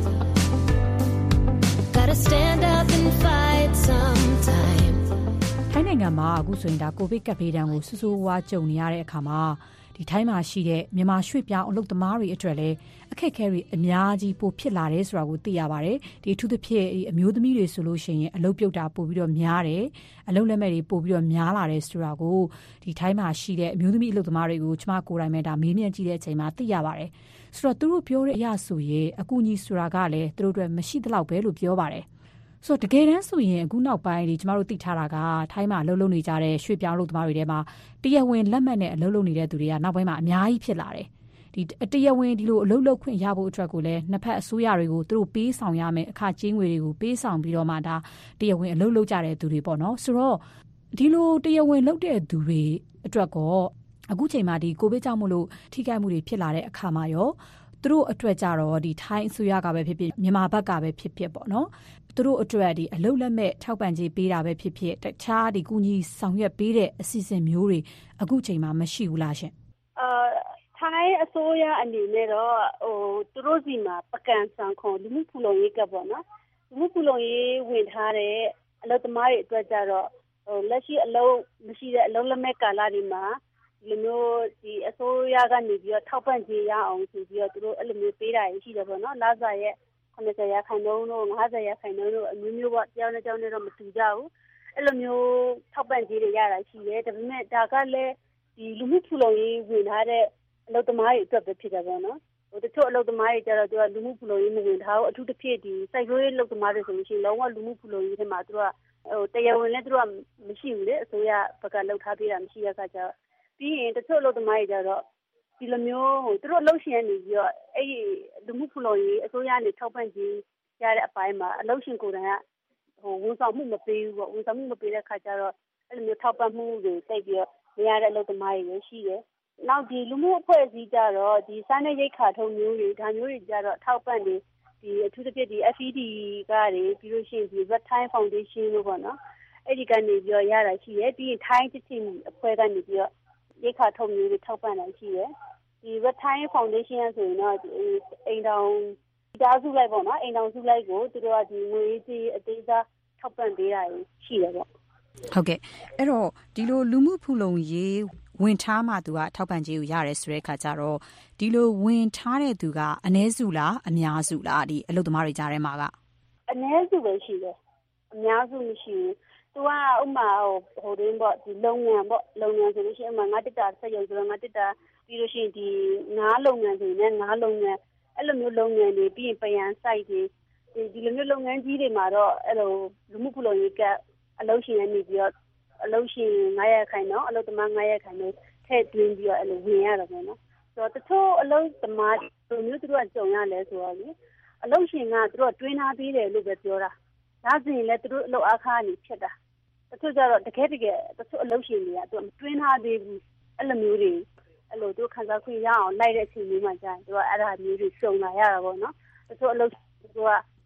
Gotta stand up and fight sometime. ထိုင်းနိုင်ငံမှာအခုဆိုရင်ဒါကိုဗစ်ကပ်ဘေးဒဏ်ကိုဆူဆူဝါးကြုံနေရတဲ့အခါမှာဒီထိုင်းမှာရှိတဲ့မြန်မာရွှေ့ပြောင်းအလုပ်သမားတွေအတွက်လည်းအခက်အခဲတွေအများကြီးပိုဖြစ်လာတယ်ဆိုတာကိုသိရပါတယ်ဒီအထူးသဖြင့်အမျိုးသမီးတွေဆိုလို့ရှိရင်အလုပ်ပြုတ်တာပိုပြီးတော့များတယ်အလုပ်လက်မဲ့တွေပိုပြီးတော့များလာတယ်ဆိုတာကိုဒီထိုင်းမှာရှိတဲ့အမျိုးသမီးအလုပ်သမားတွေကိုကျမကိုယ်တိုင်ပဲဒါမေးမြန်းကြည့်တဲ့အချိန်မှာသိရပါတယ်ဆိုတော့သူတို့ပြောတဲ့အရာဆိုရင်အကူအညီဆိုတာကလည်းသူတို့အတွက်မရှိသလောက်ပဲလို့ပြောပါတယ်ဆိုတော့တကယ်တမ်းဆိုရင်အခုနောက်ပိုင်းဒီကျမတို့သိထားတာကထိုင်းမှာအလုပ်လုပ်နေကြတဲ့ရွှေ့ပြောင်းအလုပ်သမားတွေထဲမှာတရားဝင်လက်မှတ်နဲ့အလုပ်လုပ်နေတဲ့သူတွေကနောက်ပိုင်းမှာအများကြီးဖြစ်လာတယ်ဒီတရားဝင်ဒီလိုအလုပ်လုပ်ခွင့်ရဖို့အတွက်ကိုလည်းနှစ်ဖက်အစိုးရတွေကိုသူတို့ပေးဆောင်ရမယ်အခကြေးငွေတွေကိုပေးဆောင်ပြီးတော့မှဒါတရားဝင်အလုပ်လုပ်ကြတဲ့သူတွေပေါ့နော်ဆိုတော့ဒီလိုတရားဝင်လုပ်တဲ့သူတွေအတွက်ကောအခုချိန်မှာဒီကိုဗစ်ကြောင့်မို့လို့ထိခိုက်မှုတွေဖြစ်လာတဲ့အခါမှာရောသူတို့အတွက်ကြတော့ဒီထိုင်းအစိုးရကပဲဖြစ်ဖြစ်မြန်မာဘက်ကပဲဖြစ်ဖြစ်ပေါ့နော်သူတို့အတွက်ဒီအလုပ်လက်မဲ့ထောက်ပံ့ကြေးပေးတာပဲဖြစ်ဖြစ်တခြားဒီကူညီဆောင်ရွက်ပေးတဲ့အစီအစဉ်မျိုးတွေအခုချိန်မှာမရှိဘူးလားရှင်ထိုင်းအစိုးရအနေနဲ့တော့သူတို့စီမှာပကံဆန်ခွန်လူမှုဖူလုံရေးကပေါ့နော်လူမှုဖူလုံရေးဝင်ထားတဲ့အလုပ်သမားတွေအတွက်ကြတော့လက်ရှိအလုပ်မရှိတဲ့အလုပ်လက်မဲ့ကာလတွေမှာဒီလိုမျိုးဒီအစိုးရကနေပြီးတော့ထောက်ပံ့ကြေးရအောင်ဆိုပြီးတော့သူတို့အဲ့လိုမျိုးပေးတာရှိတယ်ပေါ့နော်လစာရဲ့90%တို့50%တို့အမျိုးမျိုးပေါ့ကြောင်းနဲ့ကြောင်းနဲ့တော့မတူကြဘူးအဲ့လိုမျိုးထောက်ပံ့ကြေးတွေရတာရှိတယ်ဒါပေမဲ့ဒါကလည်းဒီလူမှုဖူလုံရေးဝင်ထားတဲ့အလုပ်သမားတွေအတွက်ပဲဖြစ်တယ်ပေါ့နော်တချို့အလုပ်သမားတွေကျတော့သူကလူမှုဖူလုံရေးမဝင်ထားဘူးအထူးသဖြင့်ဒီစိုက်ပျိုးရေးအလုပ်သမားတွေဆိုလို့ရှိရင်လုံးဝလူမှုဖူလုံရေးထဲမှာသူကတရားဝင်လည်းသူကမရှိဘူးလေအစိုးရဘက်ကလှုပ်ထားပေးတာမရှိရခါကျတော့ပြီးရင်တချို့အလုပ်သမားတွေကျတော့ဒီလိုမျိုးသူတို့အလုပ်ရှင်နေပြီးတော့အဲ့ဒီလူမှုဖူလုံရေးအစိုးရနေထောက်ပံ့ခြင်းရတဲ့အပိုင်းမှာအလုပ်ရှင်ကိုယ်တိုင်ကဝန်ဆောင်မှုမပေးဘူးပေါ့ဝန်ဆောင်မှုမပေးတဲ့ခါကျတော့အဲ့လိုမျိုးထောက်ပံ့မှုတွေတိတ်ပြီးတော့မရတဲ့အလုပ်သမားတွေရှိတယ်နောက်ဒီလူမှုအဖွဲ့အစည်းကြတော့ဒီစားနပ်ရိက္ခာထုံမျိုးတွေဒါမျိုးတွေကြတော့ထောက်ပံ့နေဒီအထူးသဖြင့်ဒီ FED ကတွေပြီးလို့ရှိရင်ဒီ Red Time Foundation လို့ပေါ့နော်အဲ့ဒီကနေပြီးတော့ရတာရှိတယ်ပြီးရင်ထိုင်းတစ်ချင်းအဖွဲ့ကနေပြီးတော့ရိက္ခာထုံမျိုးတွေထောက်ပံ့တာရှိတယ်ဒီ Red Time Foundation ဆိုရင်တော့အိမ်တောင်ဓာတ်စုလိုက်ပေါ့နော်အိမ်တောင်စုလိုက်ကိုသူတို့ကဒီငွေကြေးအသေးစားထောက်ပံ့ပေးတာရှိတယ်ပေါ့ဟုတ်ကဲ့အဲ့တော့ဒီလိုလူမှုဖူလုံရေးဝင်ထားမှသူကထောက်ပံ့ကြေးကိုရတယ်ဆိုတဲ့အခါကျတော့ဒီလိုဝင်ထားတဲ့သူကအနည်းစုလားအများစုလားဒီအလုပ်သမားတွေကြားထဲမှာကအနည်းစုပဲရှိတယ်အများစုမရှိဘူးသူကဥမာဟိုရင်းပေါ့ဒီလုပ်ငန်းပေါ့လုပ်ငန်းဆိုလို့ရှိရင်ဥမာငါတက်တာဆက်ရုံဆိုတော့ငါတက်တာပြီးလို့ရှိရင်ဒီငါးလုပ်ငန်းဆိုရင်ငါးလုပ်ငန်းအဲ့လိုမျိုးလုပ်ငန်းတွေပြီးရင်ပယံစိုက်တွေဒီလိုမျိုးလုပ်ငန်းကြီးတွေမှာတော့အဲ့လိုလူမှုဖူလုံရေးကအလုပ်ရှင်နေပြီးတော့အလုပ်ရှင်900%နော်အလုပ်သမား900%ထည့်သွင်းပြီးတော့အဲ့လိုဝင်ရတာပေါ့နော်ဆိုတော့တချို့အလုပ်သမားလိုမျိုးသူတို့ကကြုံရလဲဆိုတော့လေအလုပ်ရှင်ကသူတို့တွင်းထားပေးတယ်လို့ပဲပြောတာဒါဆိုရင်လည်းသူတို့အလုပ်အခါကနေဖြစ်တာတချို့ကျတော့တကယ်တချို့အလုပ်ရှင်တွေကသူကတွင်းထားပေးဘူးအဲ့လိုမျိုးတွေအဲ့လိုသူခံစားခွင့်ရအောင်လိုက်တဲ့အချိန်မျိုးမှကြာရင်သူကအဲ့ဒါမျိုးတွေစုံလာရတာပေါ့နော်တချို့အလုပ်သူကထ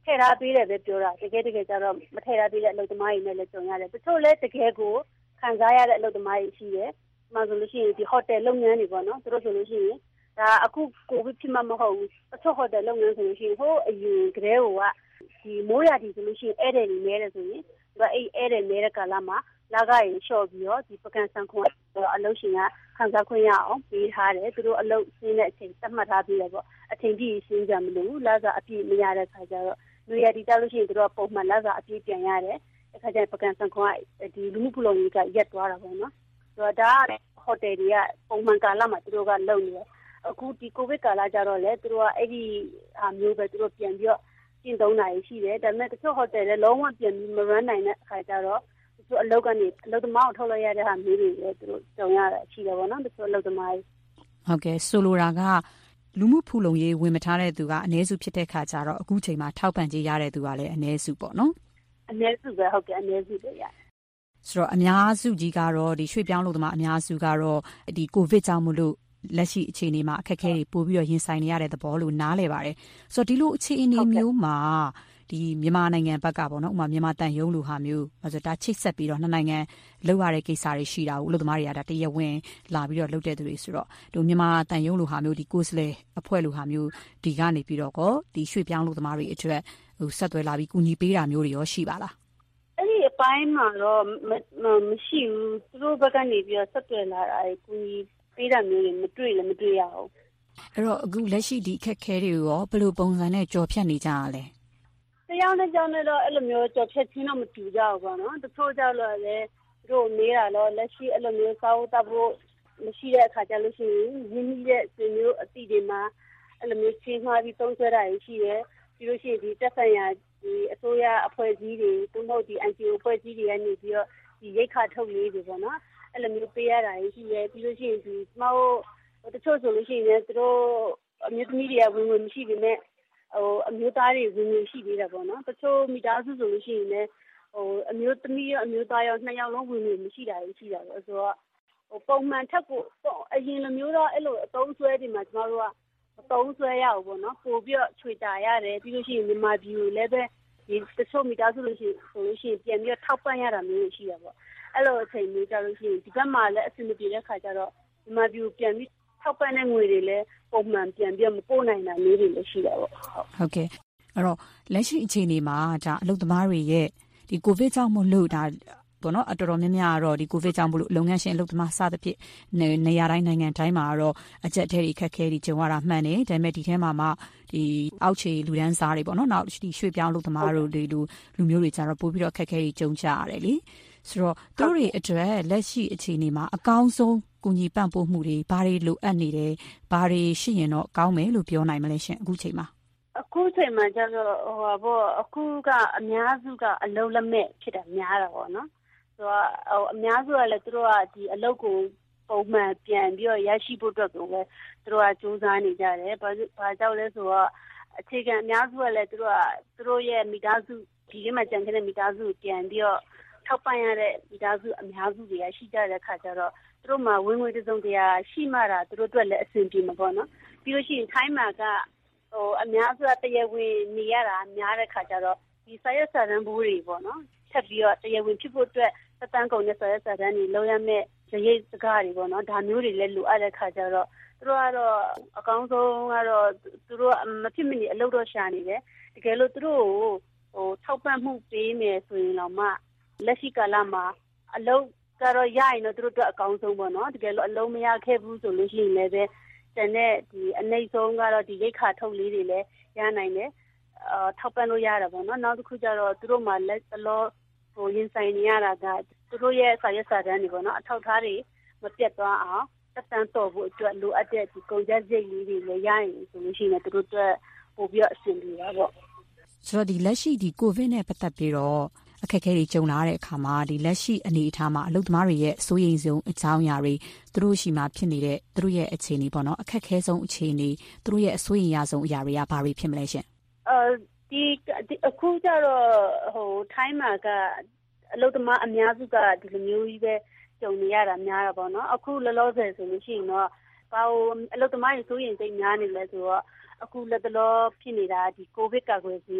ထဲ့ထားပေးတယ်ပဲပြောတာတကယ်ကျတော့မထဲ့ထားပေးတဲ့အလုပ်သမားတွေနဲ့လည်းကြုံရတယ်တချို့လည်းတကယ်ကိုခံစားရတဲ့အလုပ်သမားတွေရှိတယ်မှဆိုလို့ရှိရင်ဒီဟိုတယ်လုပ်ငန်းတွေပေါ့နော်သူတို့ဆိုလို့ရှိရင်ဒါအခုကိုဗစ်ဖြစ်မှမဟုတ်ဘူးတချို့ဟိုတယ်လုပ်ငန်းဆိုလို့ရှိရင်ဟိုအရင်ကတည်းကဒီမိုးရာသီဆိုလို့ရှိရင်ဧည့်သည်တွေနဲတယ်ဆိုရင်သူကအဲ့ဧည့်သည်နဲတဲ့ကာလမှာလာကရင်လျှော့ပြီးတော့ဒီပကံဆန်ခွန်အလုပ်ရှင်ကခံစားခွင့်ရအောင်ပေးထားတယ်သူတို့အလုပ်ရှင်းတဲ့အချိန်သတ်မှတ်ထားပြီးတယ်ပေါ့အချိန်ပြည့်ရှင်းကြမလို့လာစားအပြည့်မရတဲ့ခါကျတော့လူရည်တည်လို့ရှိရင်သူတို့ပုံမှန်လာစားအပြည့်ပြန်ရတယ်အခါကျပကံဆန်ခွန်ကဒီလူမှုဖူလုံရေးကရက်သွားတာပေါ့နော်ဆိုတော့ဒါကဟိုတယ်တွေကပုံမှန်ကာလမှာသူတို့ကလုပ်နေတယ်အခုဒီကိုဗစ်ကာလကြတော့လေသူတို့ကအဲ့ဒီဟာမျိုးပဲသူတို့ပြန်ပြီးတော့ကျင့်သုံးတာရှိတယ်ဒါပေမဲ့တချို့ဟိုတယ်လည်းလုံးဝပြန်ပြီးမရန်နိုင်တဲ့အခါကျတော့သူအလုပ်ကနေအလုပ်သမားကိုထုတ်လိုက်ရတဲ့ဟာမျိုးတွေလည်းသူတို့ကြုံရတာရှိတယ်ပေါ့နော်တချို့အလုပ်သမားတွေဟုတ်ကဲ့ဆိုလိုတာကလူမှုဖူလုံရေးဝင်မထားတဲ့သူကအနည်းစုဖြစ်တဲ့ခါကျတော့အခုချိန်မှာထောက်ပံ့ကြေးရတဲ့သူကလည်းအနည်းစုပေါ့နော်အနည်းစုပဲဟုတ်ကဲ့အနည်းစုပဲရဆိုတော့အများစုကြီးကတော့ဒီရွှေ့ပြောင်းလုပ်သမားအများစုကတော့ဒီကိုဗစ်ကြောင့်မလို့လက်ရှိအခြေအနေမှာအခက်အခဲတွေပို့ပြီးတော့ရင်ဆိုင်နေရတဲ့သဘောလို့နားလည်ပါတယ်ဆိုတော့ဒီလိုအခြေအနေမျိုးမှာဒီမြန်မာနိုင်ငံဘက်ကပေါ့နော်ဥပမာမြန်မာတန်ယုံလိုဟာမျိုးဆိုတော့ဒါချိတ်ဆက်ပြီးတော့နှစ်နိုင်ငံလောက်ရတဲ့ကိစ္စတွေရှိတာကိုအလုပ်သမားတွေကဒါတရဝင်လာပြီးတော့လုပ်တဲ့သူတွေဆိုတော့ဒီမြန်မာတန်ယုံလိုဟာမျိုးဒီကိုယ်စလဲအဖွဲ့လိုဟာမျိုးဒီကနေပြီးတော့ကောဒီရွှေ့ပြောင်းလုပ်သမားတွေအတွက်ဟိုဆက်သွယ်လာပြီးကူညီပေးတာမျိုးတွေရောရှိပါလားအဲ့ဒီအပိုင်းမှာတော့မရှိဘူးသူတို့ဘက်ကနေပြီးတော့ဆက်သွယ်လာတာကူညီပေးတာမျိုးတွေမတွေ့ရအောင်အဲ့တော့အခုလက်ရှိဒီအခက်အခဲတွေရောဘယ်လိုပုံစံနဲ့ကြော်ဖြတ်နေကြရလဲတရားနဲ့ကြောင်းနဲ့တော့အဲ့လိုမျိုးကြော်ဖြတ်ချင်းတော့မတူကြဘူးပေါ့နော်တချို့ကြောက်လို့လည်းသူတို့မေးတာတော့လက်ရှိအဲ့လိုမျိုးစာအုပ်တပ်ဖို့မရှိတဲ့အခါကျလို့ရှိရင်ရင်းနှီးတဲ့ဆွေမျိုးအတိတွေမှာအဲ့လိုမျိုးချင်းမှားပြီးသုံးဆွဲတာရှိတယ်ပြီးလို့ရှိရင်ဒီတက်ဆိုင်ရာဒီအစိုးရအဖွဲ့အစည်းတွေသူတို့ဒီ NGO အဖွဲ့အစည်းတွေကနေပြီးတော့ဒီရိတ်ခါထုတ်လေးတွေပေါ့နော်အဲ့လိုမျိုးပေးရတာရှိတယ်ပြီးလို့ရှိရင်ဒီမဟုတ်တချို့ဆိုလို့ရှိရင်သူတို့အမျိုးသမီးတွေကဝင်ဝင်မရှိပေမဲ့အမျိုးသားတွေဝင်ဝင်ရှိသေးတယ်ပေါ့နော်တချို့မိသားစုဆိုလို့ရှိရင်လည်းအမျိုးသမီးရောအမျိုးသားရောနှစ်ယောက်လုံးဝင်ဝင်မရှိတာရှိတာပေါ့ဆိုတော့ပုံမှန်ထက်ကိုအရင်လိုမျိုးတော့အဲ့လိုအသုံးဆွဲတွေမှာကျမတို့ကအသုံးဆွဲရအောင်ပေါ့နော်ပို့ပြီးတော့ချွေတာရတယ်ပြီးလို့ရှိရင်မြန်မာပြည်ကိုလည်းပဲဒီတချို့မိသားစုလို့ရှိရင်ပြန်ပြီးတော့ထောက်ပံ့ရတာမျိုးရှိတာပေါ့အဲ့လိုအချိန်မျိုးကြလို့ရှိရင်ဒီဘက်မှာလည်းအဆင်မပြေတဲ့ခါကျတော့မြန်မာပြည်ကိုပြန်ပြီးထောက်ပံ့တဲ့ငွေတွေလည်းပုံမှန်ပြန်ပြီးမပို့နိုင်တာမျိုးတွေလည်းရှိတာပေါ့ဟုတ်ကဲ့အဲ့တော့လက်ရှိအခြေအနေမှာဒါအလုပ်သမားတွေရဲ့ဒီကိုဗစ်ကြောင့်မလို့ဒါပေါ့နော်အတော်များများကတော့ဒီကိုဗစ်ကြောင့်မလို့လုပ်ငန်းရှင်အလုပ်သမားစသဖြင့်နေရာတိုင်းနိုင်ငံတိုင်းမှာတော့အကျက်ထဲတွေခက်ခဲတွေကြုံရတာမှန်တယ်ဒါပေမဲ့ဒီထဲမှာမှဒီအောက်ခြေလူဒန်းစားတွေပေါ့နော်နောက်ဒီရွှေ့ပြောင်းအလုပ်သမားတို့ဒီလူမျိုးတွေကြတော့ပို့ပြီးတော့ခက်ခဲတွေကြုံကြရတယ်လေဆိုတော့သူတို့တွေအတွက်လက်ရှိအခြေအနေမှာအကောင်းဆုံးကူညီပံ့ပိုးမှုတွေဘာတွေလိုအပ်နေတယ်ဘာတွေရှိရင်တော့ကောင်းမယ်လို့ပြောနိုင်မလဲရှင်အခုချိန်မှာအခုချိန်မှာကျတော့အခုကအများစုကအလုံးလက်မဲ့ဖြစ်တာများတာပေါ့နော်ဆိုတော့အများစုကလည်းသူတို့ကဒီအလုပ်ကိုပုံမှန်ပြန်ပြီးတော့ရရှိဖို့အတွက်ကိုပဲသူတို့ကစူးစမ်းနေကြတယ်ဘာကြောင့်လဲဆိုတော့အခြေခံအများစုကလည်းသူတို့ရဲ့မိသားစုဒီထဲမှာကြံခဲ့တဲ့မိသားစုပြန်ပြီးတော့ထောက်ပံ့ရတဲ့မိသားစုအများစုတွေကရှိကြတဲ့ခါကျတော့သူတို့မှာဝင်ငွေတစုံတရာရှိမှတာသူတို့အတွက်လည်းအဆင်ပြေမှာပေါ့နော်ပြီးလို့ရှိရင်ထိုင်းမှာကအများစုကတရားဝင်နေရတာများတဲ့ခါကျတော့ဒီစာရွက်စာတမ်းဘူးတွေပေါ့နော်ထပ်ပြီးတော့တရားဝင်ဖြစ်ဖို့အတွက်သက်တမ်းကုန်တဲ့စာရွက်စာတမ်းတွေလောက်ရမဲ့ရိတ်စကားတွေပေါ့နော်ဒါမျိုးတွေလည်းလိုအပ်တဲ့ခါကျတော့သူတို့ကတော့အကောင်းဆုံးကတော့သူတို့မဖြစ်မနေအလုပ်တော့ရှာနေတယ်တကယ်လို့သူတို့ကိုထောက်ပံ့မှုပေးမယ်ဆိုရင်တော့မှလက်ရှိကာလမှာအလုပ်ကတော့ရရင်တော့သူတို့အတွက်အကောင်းဆုံးပေါ့နော်တကယ်လို့အလုံးမရခဲ့ဘူးဆိုလို့ရှိရင်လည်းပဲတန်တဲ့ဒီအနှိမ့်ဆုံးကတော့ဒီရိတ်ခါထုတ်လေးတွေလည်းရနိုင်တယ်ထောက်ပံ့လို့ရတာပေါ့နော်နောက်တစ်ခုကျတော့သူတို့မှလက်လောရင်ဆိုင်နေရတာကသူတို့ရဲ့စာရွက်စာတမ်းတွေပေါ့နော်အထောက်ထားတွေမပြတ်သွားအောင်သက်တမ်းတော်ဖို့အတွက်လိုအပ်တဲ့ဒီကုန်ကျစရိတ်လေးတွေလည်းရရင်ဆိုလို့ရှိရင်သူတို့အတွက်ပို့ပြီးတော့အဆင်ပြေတာပေါ့ဆိုတော့ဒီလက်ရှိဒီကိုဗစ်နဲ့ပတ်သက်ပြီးတော့အခက်အခဲတွေကြုံလာတဲ့အခါမှာဒီလက်ရှိအနေအထားမှာအလုပ်သမားတွေရဲ့စိုးရိမ်ဆုံးအကြောင်းအရာတွေသူတို့ရှိမှဖြစ်နေတဲ့သူတို့ရဲ့အခြေအနေပေါ့နော်အခက်အခဲဆုံးအခြေအနေသူတို့ရဲ့အစိုးရိမ်ရဆုံးအရာတွေကဘာတွေဖြစ်မလဲရှင်ဒီအခုကျတော့ထိုင်းမှာကအလုပ်သမားအများစုကဒီလိုမျိုးကြီးပဲကြုံနေရတာများတာပေါ့နော်အခုလောလောဆယ်ဆိုလို့ရှိရင်တော့ဘာလို့အလုပ်သမားတွေစိုးရိမ်စိတ်များနေလဲဆိုတော့အခုလက်တလောဖြစ်နေတာဒီကိုဗစ်ကာကွယ်ဆေးပေါ့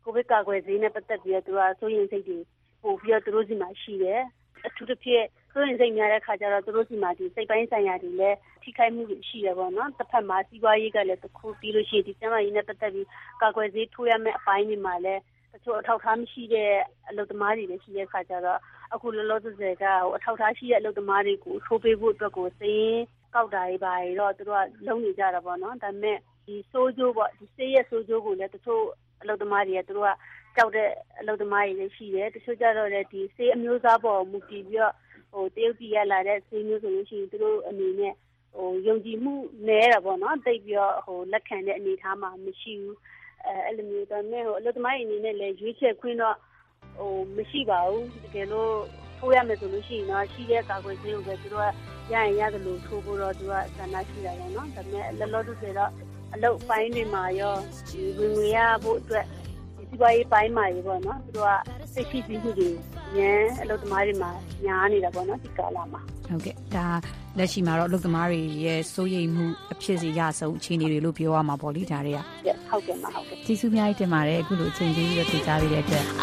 ကိုဗစ်ကာကွယ်ဆေးနဲ့ပတ်သက်ပြီးတော့သူကစိုးရိမ်စိတ်တွေပို့ပြီးတော့သူတို့စီမှာရှိတယ်အထူးသဖြင့်စိုးရိမ်စိတ်များတဲ့ခါကျတော့သူတို့စီမှာဒီစိတ်ပိုင်းဆိုင်ရာတွေလည်းထိခိုက်မှုတွေရှိတယ်ပေါ့နော်တစ်ဖက်မှာစီးပွားရေးကလည်းတစ်ခုပြီးလို့ရှိရင်ဒီကျန်းမာရေးနဲ့ပတ်သက်ပြီးကာကွယ်ဆေးထိုးရမယ့်အပိုင်းတွေမှာလည်းတချို့အထောက်အထားမရှိတဲ့အလုပ်သမားတွေလည်းရှိတဲ့ခါကျတော့အခုလောလောဆယ်ကအထောက်အထားရှိတဲ့အလုပ်သမားတွေကိုထိုးပေးဖို့အတွက်ကိုစိတ်ကောက်တာတွေပါတော့သူတို့ကလုံးနေကြတာပေါ့နော်ဒါပေမဲ့ဒီဆိုးကျိုးပေါ့ဒီဆေးရဲ့ဆိုးကျိုးကိုလည်းတချို့အလုပ်သမားတွေကသူတို့ကကြောက်တဲ့အလုပ်သမားတွေလည်းရှိတယ်တချို့ကြတော့လည်းဒီဆေးအမျိုးအစားပေါ်မူတည်ပြီးတော့တရုတ်ပြည်ကလာတဲ့ဆေးမျိုးဆိုလို့ရှိရင်သူတို့အနေနဲ့ယုံကြည်မှုနည်းတာပေါ့နော်တိတ်ပြီးတော့လက်ခံတဲ့အနေအထားမှာမရှိဘူးအဲ့လိုမျိုးဒါပေမဲ့အလုပ်သမားတွေအနေနဲ့လည်းရွေးချယ်ခွင့်တော့မရှိပါဘူးတကယ်လို့ထိုးရမယ်ဆိုလို့ရှိရင်တော့ရှိတဲ့ကာကွယ်ဆေးကိုပဲသူတို့ကရရင်ရတယ်လို့ထိုးဖို့တော့သူကဆန္ဒရှိတာပေါ့နော်ဒါပေမဲ့လောလောဆယ်တော့အလုပ်ပိုင်းတွေမှာရောဒီဝင်ငွေရဖို့အတွက်ဒီစီးပွားရေးပိုင်းမှာရောပေါ့နော်သူတို့ကစိတ်ဖိစီးမှုတွေညံအလုပ်သမားတွေမှာညားနေတာပေါ့နော်ဒီကာလမှာဟုတ်ကဲ့ဒါလက်ရှိမှာတော့အလုပ်သမားတွေရဲ့စိုးရိမ်မှုအဖြစ်စီရဆုံးအခြေအနေတွေလို့ပြောရမှာပေါ့လေဒါတွေကဟုတ်ကဲ့မှာဟုတ်ကဲ့ကျေးဇူးအများကြီးတင်ပါတယ်အခုလိုအချိန်ပေးပြီးတော့ကြားပေးတဲ့အတွက်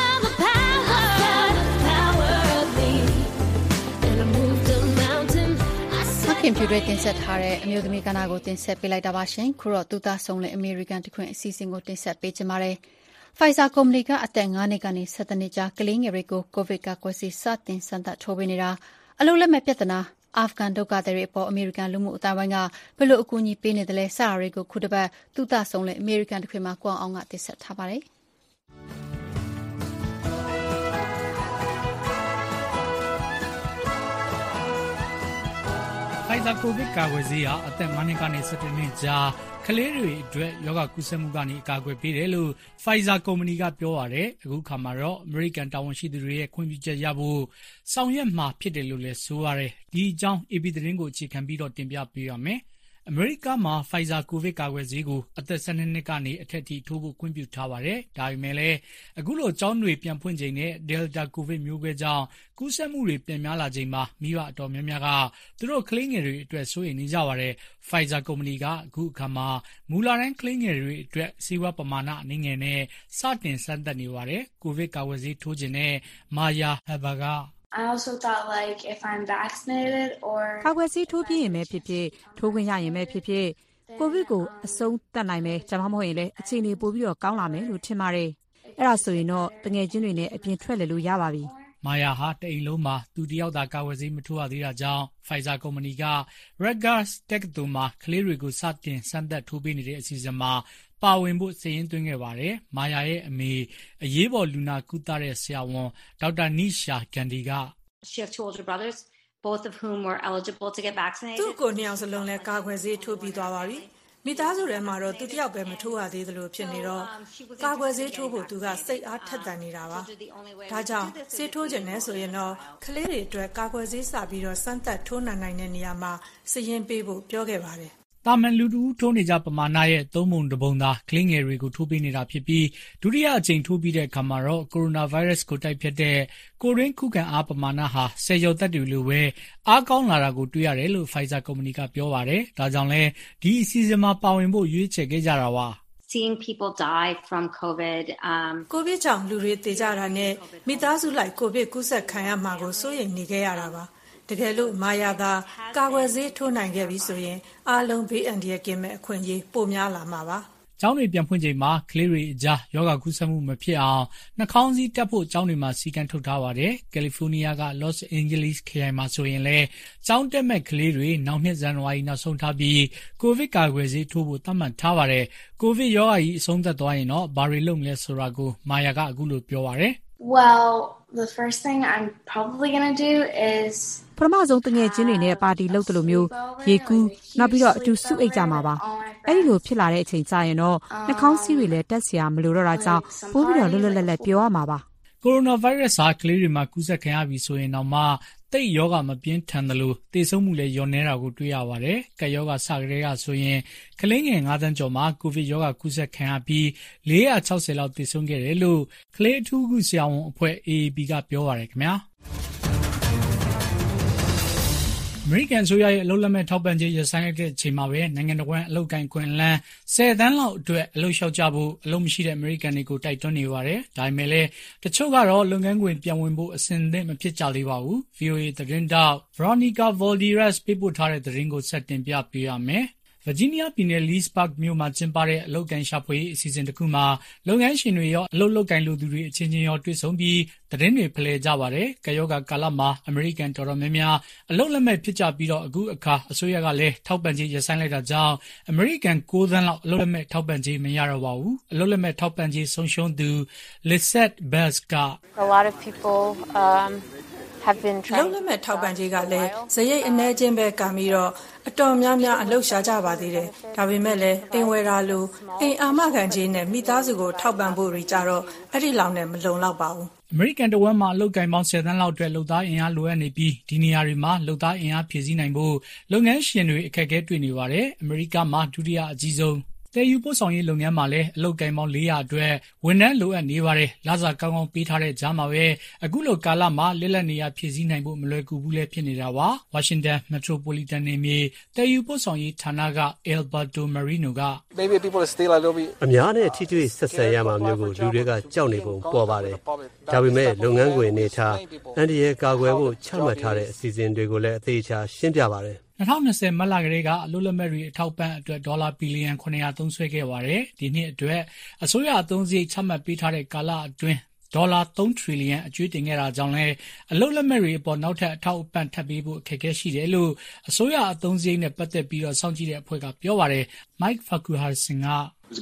ခင်ဖြူတွေတင်ဆက်ထားတဲ့အမျိုးသမီးကဏ္ဍကိုတင်ဆက်ပေးလိုက်တာပါရှင်ခုတော့သူသားဆုံးလဲအမေရိကန်တခွင်အစီအစဉ်ကိုတင်ဆက်ပေးကြပါမယ်Pfizer ကုမ္ပဏီကအသက်9နှစ်ကနေ17နှစ်ကြားကလေးငယ်တွေကိုကိုဗစ်ကာကွယ်ဆေးစတင်စမ်းသပ်ထိုးပေးနေတာအလုပ်လက်မဲ့ပြဿနာအာဖဂန်ဒုက္ခသည်တွေအပေါ်အမေရိကန်လူမှုအသိုင်းအဝိုင်းကဘယ်လိုအကူအညီပေးနေတယ်လဲစတာတွေကိုခုတစ်ပတ်သူသားဆုံးလဲအမေရိကန်တခွင်မှာကွန်အောင်ကတင်ဆက်ထားပါတယ် Pfizer ကိုဗစ်ကာကွယ်ဆေးဟာအသက်9နှစ်ကနေ17နှစ်ကြားကလေးတွေအတွက်ရောဂါကူးစက်မှုကနေအကာအကွယ်ပေးတယ်လို့ Pfizer ကုမ္ပဏီကပြောပါတယ်။အခုခါမှာတော့ American တာဝန်ရှိသူတွေရဲ့ခွင့်ပြုချက်ရဖို့ဆောင်ရွက်မှာဖြစ်တယ်လို့လည်းဆိုရတယ်။ဒီအကြောင်း AP သတင်းကိုအခြေခံပြီးတော့တင်ပြပေးရမယ်။အမေရိကမှာ Pfizer ကိုဗစ်ကာကွယ်ဆေးကိုအသက်12နှစ်ကနေအထက်ထိထိုးဖို့ခွင့်ပြုထားပါတယ်။ဒါပေမဲ့လည်းအခုလိုကျောင်းတွေပြန်ဖွင့်ချိန်နဲ့ Delta ကိုဗစ်မျိုးကွဲကြောင့်ကူးစက်မှုတွေပြန်များလာချိန်မှာမိဘအတော်များများကသူတို့ကလေးငယ်တွေအတွက်စိုးရိမ်နေကြပါတယ်။ Pfizer ကုမ္ပဏီကအခုအခါမှာမူလာတန်းကလေးငယ်တွေအတွက်ဆေးဝါးပမာဏအနည်းငယ်နဲ့စတင်စမ်းသပ်နေပါတယ်။ကိုဗစ်ကာကွယ်ဆေးထိုးခြင်းနဲ့မာယာဟဘက I also thought like if I'm vaccinated or ကာကွယ်ဆေးထိုးပြီးရင်ပဲဖြစ်ဖြစ်ထိုးခွင့်ရရင်ပဲဖြစ်ဖြစ်ကိုဗစ်ကိုအဆုံးသတ်နိုင်မယ်ဒါမှမဟုတ်ရင်လည်းအခြေအနေပိုပြီးတော့ကောင်းလာမယ်လို့ထင်ပါတယ်အဲ့ဒါဆိုရင်တော့တငယ်ချင်းတွေနဲ့အပြင်ထွက်လည်လို့ရပါပြီမာယာဟာတအိမ်လုံးမှာသူတယောက်သာကာကွယ်ဆေးမထိုးရသေးတာကြောင့် Pfizer ကုမ္ပဏီက Rutgers တက္ကသိုလ်မှာကလေးတွေကိုစတင်စမ်းသပ်ထိုးပေးနေတဲ့အစီအစဉ်မှာပါဝင်ဖို့စာရင်းသွင်းခဲ့ပါတယ်။မာယာရဲ့အမေအရေးပေါ်လူနာကုသတဲ့ဆရာဝန်ဒေါက်တာနိရှာဂန်ဒီက She have two older brothers, both of whom were eligible to get vaccinated. သူ့ကိုနှစ်ယောက်စလုံးလည်းကာကွယ်ဆေးထိုးပြီးသွားပါပြီ။မိသားစုထဲမှာတော့သူတယောက်ပဲမထိုးရသေးသလိုဖြစ်နေတော့ကာကွယ်ဆေးထိုးဖို့သူကစိတ်အားထက်သန်နေတာပါ။ဒါကြောင့်ဆေးထိုးခြင်းနဲ့ဆိုရင်တော့ကလေးတွေအတွက်ကာကွယ်ဆေးစပြီးတော့စမ်းသပ်ထိုးနိုင်တဲ့နေရာမှာစရင်ပေးဖို့ပြောခဲ့ပါတယ်။တာမန်လူတူထိုးနေကြပမာဏရဲ့3ပုံ1ပုံသာကလေးငယ်တွေကိုထိုးပေးနေတာဖြစ်ပြီးဒုတိယအကြိမ်ထိုးပြီးတဲ့အခါမှာတော့ကိုရိုနာဗိုင်းရပ်စ်ကိုတိုက်ဖျက်တဲ့ကိုရင်းခုခံအားပမာဏဟာ10ကျော်သက်တူလိုပဲအားကောင်းလာတာကိုတွေ့ရတယ်လို့ Pfizer ကုမ္ပဏီကပြောပါတယ်။ဒါကြောင့်လဲဒီအစီအစဉ်မှာပါဝင်ဖို့ရွေးချယ်ခဲ့ကြတာပါ။ Seeing people die from COVID ကိုဗစ်ကြောင့်လူတွေသေကြတာနဲ့မိသားစုလိုက်ကိုဗစ်ကူးစက်ခံရမှာကိုစိုးရိမ်နေခဲ့ရတာပါတကယ်လို့မာယာသာကာကွယ်ဆေးထိုးနိုင်ခဲ့ပြီဆိုရင်အားလုံးဘေးအန္တရာယ်ကင်းမဲ့အခွင့်အရေးပိုများလာမှာပါကျောင်းတွေပြန်ဖွင့်ချိန်မှာကလေးတွေအကြားရောဂါကူးစက်မှုမဖြစ်အောင်နှာခေါင်းစည်းတပ်ဖို့ကျောင်းတွေမှာစီကံထုတ်ထားပါတယ်။ကယ်လီဖိုးနီးယားက Los Angeles ခရိုင်မှာဆိုရင်လည်းကျောင်းတက်မဲ့ကလေးတွေနောက်နှစ်ဇန်နဝါရီနောက်ဆုံးထားပြီးကိုဗစ်ကာကွယ်ဆေးထိုးဖို့သတ်မှတ်ထားပါတယ်။ကိုဗစ်ရောဂါကြီးအဆုံးသတ်သွားရင်တော့ဘာတွေလုပ်မလဲဆိုတာကိုမာယာကအခုလိုပြောပါတယ်။ Well, the first thing I'm probably going to do is ပထမဆုံးတငယ်ချင်းတွေနဲ့ပါတီလုပ်တယ်လို့မျိုးရေကူးနောက်ပြီးတော့အတူစုအိတ်ကြမှာပါအဲ့ဒီလိုဖြစ်လာတဲ့အချိန်ကျရင်တော့နှာခေါင်းစည်းတွေလည်းတက်စရာမလိုတော့တာကြောင့်ပိုးပြီးတော့လွတ်လွတ်လပ်လပ်ပြောရမှာပါကိုရိုနာဗိုင်းရပ်စ်ဟာကလေးတွေမှာကူးစက်ခံရပြီဆိုရင်တော့မှတိတ်ယောဂမပြင်းထန်တယ်လို့သေဆုံးမှုလည်းလျော့နေတာကိုတွေ့ရပါတယ်။ကပ်ယောဂစကလေးကဆိုရင်ကလေးငယ်9သန်းကျော်မှာကိုဗစ်ယောဂကူးစက်ခံရပြီး460လောက်သေဆုံးခဲ့တယ်လို့ကလေးအထူးကုဆရာဝန်အဖွဲ့ AAP ကပြောပါတယ်ခင်ဗျာ။အမေရိကန်အစိုးရရဲ့အလုပ်လက်မဲ့ထောက်ပံ့ကြေးရပ်ဆိုင်းလိုက်တဲ့အချိန်မှာပဲနိုင်ငံတော်ဝန်အလုပ်ကိုင်ခွင့်လန်း10 သန်းလောက်အတွက်အလုပ်လျှောက်ကြဖို့အလုပ်မရှိတဲ့အမေရိကန်တွေကိုတိုက်တွန်းနေပါတယ်။ဒါပေမဲ့လည်းတချို့ကတော့လုပ်ငန်းခွင်ပြန်ဝင်ဖို့အဆင်သင့်မဖြစ်ကြသေးပါဘူး။ VOA သတင်းတောက် Veronica Valderas ပေးပို့ထားတဲ့သတင်းကိုဆက်တင်ပြပေးရမယ်။ ဗာဂျီးနီးယားပြည်နယ် Leesburg မြို့မှာကျင်းပတဲ့အလုပ်ကိုင်ရှာဖွေရေးအစီအစဉ်တစ်ခုမှာလုပ်ငန်းရှင်တွေရောအလုပ်လုပ်ကိုင်လိုသူတွေအချင်းချင်းရောတွေ့ဆုံပြီးသတင်းတွေဖလှယ်ကြပါတယ်။ကပ်ရောဂါကာလမှာအမေရိကန်တော်တော်များများအလုပ်လက်မဲ့ဖြစ်ကြပြီးတော့အခုအခါအစိုးရကလည်းထောက်ပံ့ကြေးရပ်ဆိုင်းလိုက်တာကြောင့်အမေရိကန်9 သန်းလောက်အလုပ်လက်မဲ့ထောက်ပံ့ကြေးမရတော့ပါဘူး။အလုပ်လက်မဲ့ထောက်ပံ့ကြေးဆုံးရှုံးသူ Lisette Bells က A lot of people have been trying လုပ်လက်မဲ့ထောက်ပံ့ကြေးကလည်းဇရိတ်အနည်းချင်းပဲကံပြီးတော့အတော်များများအလုပ်ရှာကြပါသေးတယ်။ဒါပေမဲ့လည်းအိမ်ဝယ်တာလိုအိမ်အာမခံကြေးနဲ့မိသားစုကိုထောက်ပံ့ဖို့တွေကြတော့အဲ့ဒီလောက်နဲ့မလုံလောက်ပါဘူး။အမေရိကန်တဝက်မှာအလုပ်ကိုင်ပေါင်း10 သန်းလောက်အတွက်လုပ်သားအင်အားလိုအပ်နေပြီးဒီနေရာတွေမှာလုပ်သားအင်အားဖြည့်ဆည်းနိုင်ဖို့လုပ်ငန်းရှင်တွေအခက်အခဲတွေ့နေပါတယ်။အမေရိကမှာဒုတိယအကြီးဆုံးသယ်ယူပို့ဆောင်ရေးလုပ်ငန်းမှာလည်းအလုပ်ကိုင်ပေါင်း400အတွက်ဝန်ထမ်းလိုအပ်နေပါတယ်။လစာကောင်းကောင်းပေးထားတဲ့ကြားမှာပဲအခုလိုကာလမှာလက်လက်နေရဖြည့်ဆည်းနိုင်ဖို့မလွယ်ကူဘူးလည်းဖြစ်နေတာပါ။ Washington Metropolitan နယ်မြေသယ်ယူပို့ဆောင်ရေးဌာနက Alberto Marino ကအများနဲ့ထိတွေ့ဆက်ဆံရမှာမျိုးကိုလူတွေကကြောက်နေပုံပေါ်ပါတယ်။ဒါပေမဲ့လုပ်ငန်းခွင်အနေထားအန်ဒီရဲ့ကာကွယ်ဖို့ချမှတ်ထားတဲ့အစီအစဉ်တွေကိုလည်းအသေးချာရှင်းပြပါတယ်။ 2020 မတ်လကလေးကအလုပ်လက်မဲ့တွေအထောက်ပံ့အတွက်ဒေါ်လာဘီလီယံ900သုံးစွဲခဲ့ပါတယ်။ဒီနှစ်အတွက်အစိုးရအသုံးစရိတ်ချမှတ်ပေးထားတဲ့ကာလအတွင်းဒေါ်လာ3 ထရီလီယံအကျွေးတင်ခဲ့တာကြောင့်လည်းအလုပ်လက်မဲ့တွေအပေါ်နောက်ထပ်အထောက်အပံ့ထပ်ပေးဖို့အခက်အခဲရှိတယ်လို့အစိုးရအသုံးစရိတ်နဲ့ပတ်သက်ပြီးတော့စောင့်ကြည့်တဲ့အဖွဲ့ကပြောပါတယ်။ Mike Farquharson က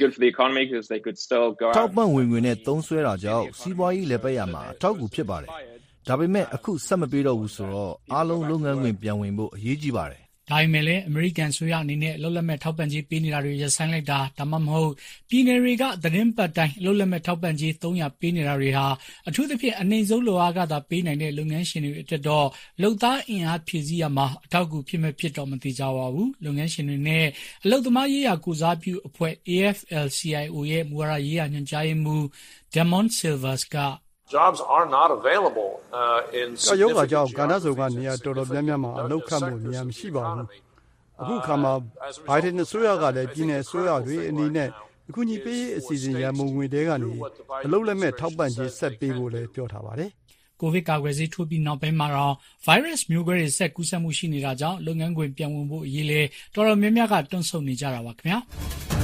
ထောက်ပံ့ဝင်ငွေနဲ့သုံးစွဲတာကြောင့်စီးပွားရေးလည်းပတ်ရမှာအထောက်အကူဖြစ်ပါတယ်။ဒါပေမဲ့အခုဆက်မပေးတော့ဘူးဆိုတော့အားလုံးလုပ်ငန်းခွင်ပြန်ဝင်ဖို့အရေးကြီးပါတယ်။ဒါပေမဲ့လည်းအမေရိကန်ဆိုရအနေနဲ့အလုပ်လက်မဲ့ထောက်ပံ့ကြေးပေးနေတာတွေရပ်ဆိုင်းလိုက်တာဒါမှမဟုတ်ပြည်နယ်တွေကသတင်းပတ်တိုင်းအလုပ်လက်မဲ့ထောက်ပံ့ကြေး300ပေးနေတာတွေဟာအထူးသဖြင့်အနိုင်ဆုံးလိုအားကသာပေးနိုင်တဲ့လုပ်ငန်းရှင်တွေအတွက်တော့လုပ်သားအင်အားဖြည့်ဆည်းရမှာအထောက်အကူဖြစ်မဲ့ဖြစ်တော့မသိကြပါဘူး။လုပ်ငန်းရှင်တွေနဲ့အလုပ်သမားရေးရာကိုစားပြုအဖွဲ့ AFL-CIO ရဲ့မူဝါဒရေးရာညွှန်ကြားရေးမှူး Damon Silvers က Jobs are not available in ရောဂါကြောင့်ကဏ္ဍစုံကနေရာတော်တော်များများမှာအလုပ်ခန့်ဖို့နေရာမရှိပါဘူး။အခုခါမှာဘိုင်ဒန်အစိုးရကလည်းပြည်내အစိုးရတွေအနေနဲ့အခုညီပေးရေးအစီအစဉ်ရန်ပုံငွေတွေကနေအလုပ်လက်မဲ့ထောက်ပံ့ခြင်းဆက်ပေးဖို့လည်းပြောထားပါတယ်။ကိုဗစ်ကာကွယ်ဆေးထိုးပြီးနောက်ပိုင်းမှာတော့ဗိုင်းရပ်စ်မျိုးကွဲတွေဆက်ကူးစက်မှုရှိနေတာကြောင့်လုပ်ငန်းခွင်ပြန်ဝင်ဖို့အရေးလဲတော်တော်များများကတွန့်ဆုတ်နေကြတာပါခင်ဗျာ။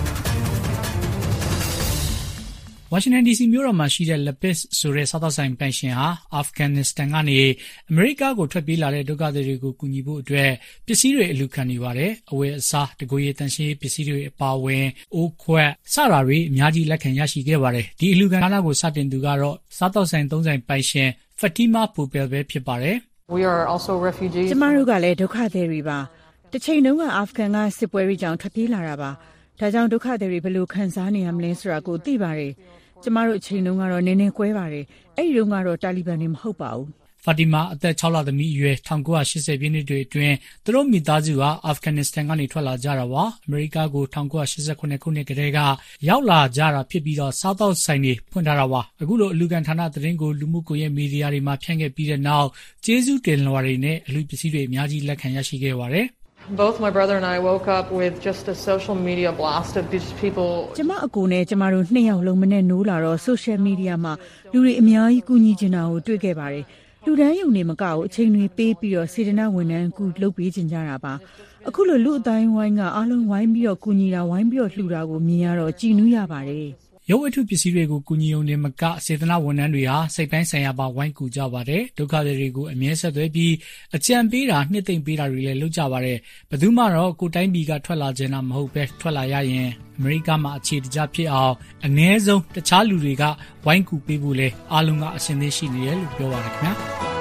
ဝါရှင်တန် DC မြို့တော်မှာရှိတဲ့ Lapis ဆိုတဲ့စားသောက်ဆိုင်ပိုင်ရှင်ဟာအာဖဂန်နစ္စတန်ကနေအမေရိကကိုထွက်ပြေးလာတဲ့ဒုက္ခသည်တွေကိုကူညီဖို့အတွက်ပစ္စည်းတွေအလူခံနေပါတယ်။အဝယ်အစားတကိုယ်ရည်တန်ရှင်းရေးပစ္စည်းတွေအပါအဝင်အိုးခွက်စတာတွေအများကြီးလက်ခံရရှိခဲ့ပါတယ်။ဒီအလူခံဌာနကိုစတင်သူကတော့စားသောက်ဆိုင်3ဆိုင်ပိုင်ရှင် Fatima Pupel ပဲဖြစ်ပါတယ်။ We are also refugees ကျမတို့ကလည်းဒုက္ခသည်တွေပါ။တစ်ချိန်တုန်းကအာဖဂန်ကစစ်ပွဲတွေကြောင့်ထွက်ပြေးလာတာပါ။ဒါကြောင့်ဒုက္ခသည်တွေဘယ်လိုခံစားနေရမလဲဆိုတာကိုသိပါတယ်။ကျမတို့အချိန်တုန်းကတော့နည်းနည်းကွဲပါတယ်။အဲ့ဒီတုန်းကတော့တာလီဘန်တွေမဟုတ်ပါဘူး။ဖာတီမာအသက်6လသမီးအရွယ်1980ပြည့်နှစ်တွေအတွင်းသူတို့မိသားစုဟာအာဖဂန်နစ္စတန်ကနေထွက်လာကြတာပါ။အမေရိကကို1989ခုနှစ်ကတည်းကရောက်လာကြတာဖြစ်ပြီးတော့စားသောက်ဆိုင်တွေဖွင့်ထားတာပါ။အခုလိုအလူခံဌာနသတင်းကိုလူမှုကွန်ရက်မီဒီယာတွေမှာဖြန့်ခဲ့ပြီးတဲ့နောက်ကျေးဇူးတင်လွှာတွေနဲ့အလူပစ္စည်းတွေအများကြီးလက်ခံရရှိခဲ့ပါတယ်။ Both my brother and I woke up with just a social media blast of these people. ကျမအကိုနဲ့ကျမတို့2ယောက်လုံးမနဲ့နိုးလာတော့ social media မှာလူတွေအများကြီးကူညီချင်တာကိုတွေ့ခဲ့ပါတယ်။လူတန်းယုံနေမကဘူးအချိန်တွေပေးပြီးတော့စေတနာဝန်ထမ်းကူလုပ်ပေးချင်ကြတာပါ။အခုလိုလူအတိုင်းဝိုင်းကအားလုံးဝိုင်းပြီးတော့ကူညီတာဝိုင်းပြီးတော့လှူတာကိုမြင်ရတော့ကြည်နူးရပါတယ်။ရုပ်ဝတ္ထုပစ္စည်းတွေကိုကူညီုံနဲ့မကစေတနာဝန်ထမ်းတွေဟာစိတ်ပိုင်းဆိုင်ရာပါဝိုင်းကူကြပါတယ်ဒုက္ခသည်တွေကိုအမြဲဆက်သွယ်ပြီးအကြံပေးတာနှစ်သိမ့်ပေးတာတွေလည်းလုပ်ကြပါတယ်ဘယ်သူမှတော့ကိုတိုင်းပြည်ကထွက်လာခြင်းတာမဟုတ်ပဲထွက်လာရရင်အမေရိကမှာအခြေတကျဖြစ်အောင်အနည်းဆုံးတခြားလူတွေကဝိုင်းကူပေးဖို့လဲအားလုံးကအစဉ်သင့်ရှိနေတယ်လို့ပြောပါတယ်ခင်ဗျာ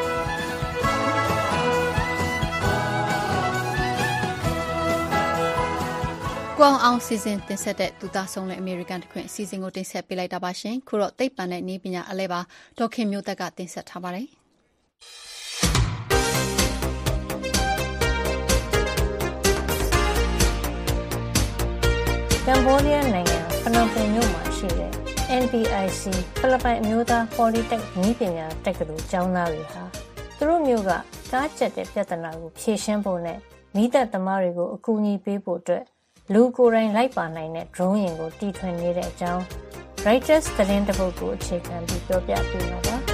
ကွန်အောင်စီစဉ်တင်ဆက်တဲ့သူသားဆုံးတဲ့အမေရိကန်တခွင်အစီအစဉ်ကိုတင်ဆက်ပေးလိုက်တာပါရှင်ခုတော့သိပ္ပံနဲ့နည်းပညာအလဲပါဒေါခင်မျိုးသက်ကတင်ဆက်ထားပါတယ်ကမ္ဘောဒီးယားနိုင်ငံဖနွမ်ပင်မြို့မှာရှိတဲ့ NPIC ဖိလစ်ပိုင်အမျိုးသားပေါ်လီတက်နည်းပညာတက္ကသိုလ်ကျောင်းသားတွေဟာသူတို့မျိုးကကားကျက်တဲ့ပြဿနာကိုဖြေရှင်းဖို့နဲ့မီးသတ်သမားတွေကိုအကူအညီပေးဖို့အတွက်လူကိုယ်တိုင်လိုက်ပါနိုင်တဲ့ drone ယာဉ်ကိုတီထွင်နေတဲ့အကြောင်း Reuters သတင်းတစ်ပုဒ်ကိုအခြေခံပြီးပြောပြပေးမှာပါ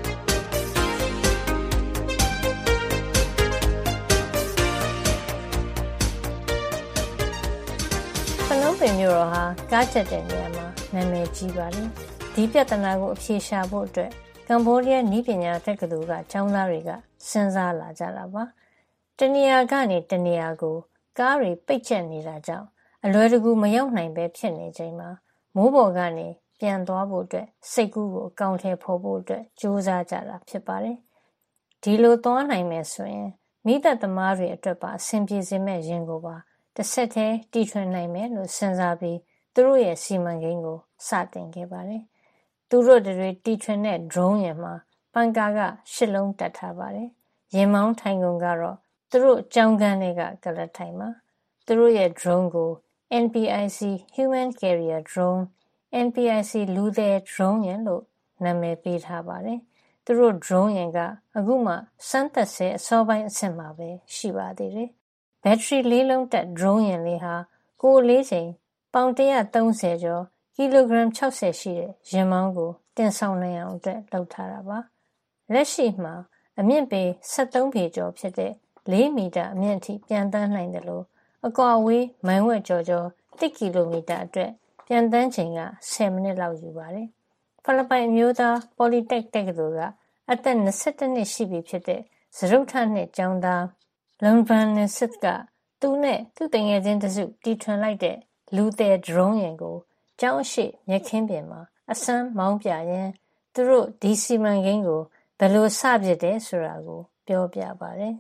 ဖနုံပင်မြို့တော်ဟာကားကျက်တဲ့နေရာမှာနာမည်ကြီးပါတယ်ဒီပြဿနာကိုအဖြေရှာဖို့အတွက်ကမ္ဘောဒီးယားနည်းပညာတက္ကသိုလ်ကကျောင်းသားတွေကစဉ်းစားလာကြတာပါတနေရာကနေတနေရာကိုကားတွေပိတ်ကျက်နေတာကြောင့်အလွယ်တကူမရောက်နိုင်ပဲဖြစ်နေချိန်မှာမိုးပေါ်ကနေပြန်သွားဖို့အတွက်စိတ်ကူးကိုအကောင့်ထဲဖော်ဖို့အတွက်ကြိုးစားကြတာဖြစ်ပါတယ်ဒီလိုသွားနိုင်မယ်ဆိုရင်မိသက်သမားတွေအတွက်ပါအဆင်ပြေစေမဲ့ရင်ကိုပါတစ်ဆက်တည်းတီထွင်နိုင်မယ်လို့စဉ်းစားပြီးသူတို့ရဲ့စီမံကိန်းကိုစတင်ခဲ့ပါတယ်သူတို့တွေတီထွင်တဲ့ drone ယာဉ်မှာပန်ကာက8လုံးတက်ထားပါတယ်ရင်မောင်းထိုင်ကုန်ကတော့သူတို့ကြောင်းကန်းတွေကကလတ်ထိုင်မှာသူတို့ရဲ့ drone ကို NPIC Human Carrier Drone NPIC လူသည် drone ယာဉ်လို့နာမည်ပေးထားပါတယ်သူတို့ drone ယာဉ်ကအခုမှစမ်းသပ်ဆဲအစောပိုင်းအဆင့်မှာပဲရှိပါသေးတယ်ဘက်ထရီ4လုံးတက် drone ယာဉ်လေးဟာကိုယ်လေးချိန်ပေါင်130ကျော်ကီလိုဂရမ်60ရှိတဲ့ရင်မောင်းကိုတင်ဆောင်နိုင်အောင်အတွက်လုပ်ထားတာပါလက်ရှိမှာအမြင့်ပေ73ပေကျော်ဖြစ်တဲ့4မီတာအမြင့်အထိပြန်တန်းနိုင်တယ်လို့အကွာအဝေးမိုင်ဝက်ကျော်1ကီလိုမီတာအတွက်ပြန်တန်းချိန်က10မိနစ်လောက်ယူပါတယ်ဖိလစ်ပိုင်အမျိုးသားပေါ်လီတက်တက္ကသိုလ်ကအသက်22နှစ်ရှိပြီဖြစ်တဲ့စရုပ်ထနှစ်ကျောင်းသားလွန်ဗန်နစ်စစ်ကသူနဲ့သူ့တငယ်ချင်းတစုတီထွင်လိုက်တဲ့လူသည် drone ယာဉ်ကိုကျောင်းရှိမြက်ခင်းပြင်မှာအစမ်းမောင်းပြရင်သူတို့ဒီစီမံကိန်းကိုဘယ်လိုစပစ်တယ်ဆိုတာကိုပြောပြပါတယ်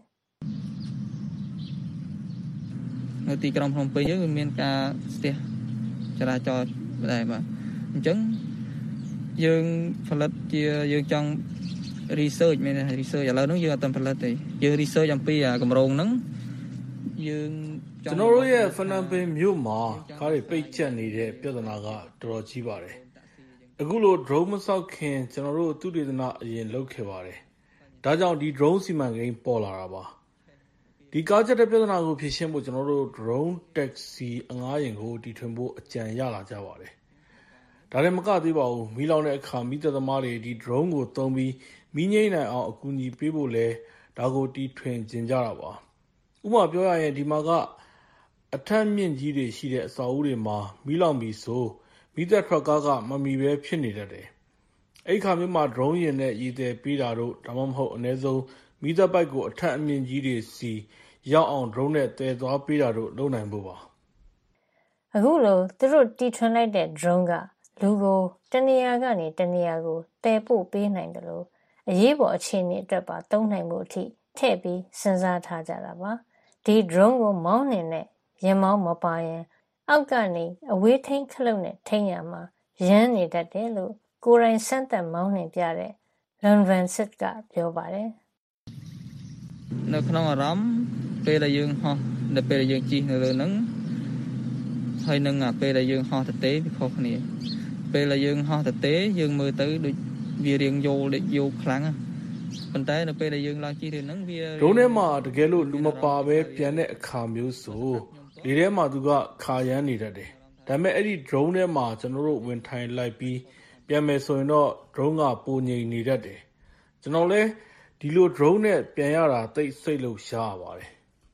នៅទីក្រុងភ្នំពេញយើងមានការស្ទះចរាចរណ៍ដែរបាទអញ្ចឹងយើងផលិតជាយើងចង់ research មាន research ឥឡូវហ្នឹងយើងអត់ទាន់ផលិតទេយើង research អំពីអាកម្រងហ្នឹងយើងကျွန်တော်တို့ရဲ့ဖနန်ပင်မြို့မှာကားတွေပိတ်ကျက်နေတဲ့ပြဿနာကတော်တော်ကြီးပါတယ်အခုလို drone မဆောက်ခင်ကျွန်တော်တို့သူတေသနအရင်လုပ်ခဲ့ပါတယ်ဒါကြောင့်ဒီ drone စီမံကိန်းပေါ်လာတာပါဒီကားကျက်တဲ့ပြဿနာကိုဖြေရှင်းဖို့ကျွန်တော်တို့ drone taxi အငှားယာဉ်ကိုတီထွင်ဖို့အကြံရလာကြပါတယ်ဒါလည်းမကသေးပါဘူးမီးလောင်တဲ့အခါမီးသက်သမားတွေဒီ drone ကိုသုံးပြီးမီးငြိမ်းနိုင်အောင်အကူအညီပေးဖို့လဲဒါကိုတီထွင်ကျင်ကြတာပါဥပမာပြောရရင်ဒီမှာကအထက်မြင့်ကြီးတွေရှိတဲ့အဆောက်အဦတွေမှာမီးလောင်ပြီးဆိုမီးသက်ထရက်ကားကမမီပဲဖြစ်နေတတ်တယ်အဲ့ခါမျိုးမှာ drone ယာဉ်နဲ့ရည်သည်ပေးတာတို့ဒါမှမဟုတ်အနည်းဆုံးမီးသက်ပိုက်ကိုအထက်အမြင့်ကြီးတွေစီရောက်အောင် drone နဲ့တည်သွားပေးတာတို့လုပ်နိုင်ဖို့ပါအခုလိုသူတို့တီထွင်လိုက်တဲ့ drone ကလူကိုတနေရာကနေတနေရာကိုတည်ပို့ပေးနိုင်တယ်လို့အရေးပေါ်အခြေအနေအတွက်ပါသုံးနိုင်မှုအထိထည့်ပြီးစဉ်းစားထားကြတာပါဒီ drone ကိုမောင်းနေတဲ့ရင်မောင်းမပါရင်အောက်ကနေအဝေးထိန်းခလုတ်နဲ့ထိန်းရမှာရမ်းနေတတ်တယ်လို့ကိုယ်တိုင်စမ်းသပ်မောင်းနေပြတဲ့လွန်ဗန်စစ်ကပြောပါတယ်នៅក្នុងអារម្មណ៍ពេលដែលយើងហោះនៅពេលដែលយើងជិះនៅលើហ្នឹងហើយនឹងពេលដែលយើងហោះទទេវាខុសគ្នាពេលដែលយើងហោះទទេយើងមើលទៅដូចវារៀងយោលខ្លាំងប៉ុន្តែនៅពេលដែលយើងឡើងជិះរឿងហ្នឹងវា drone ထဲမှာတကယ်လို့လူမပါပဲပြန်တဲ့အခါမျိုးဆိုလေထဲမှာသူကခါရမ်းနေတတ်တယ်ဒါပေမဲ့အဲ့ဒီ drone ထဲမှာကျွန်တော်တို့ဝင်ထိုင်လိုက်ပြီးပြန်မယ်ဆိုရင်တော့ drone ကပုံငိမ့်နေတတ်တယ်ကျွန်တော်လဲဒီလို drone နဲ့ပြန်ရတာသိစိတ်လို့ရှားပါတယ်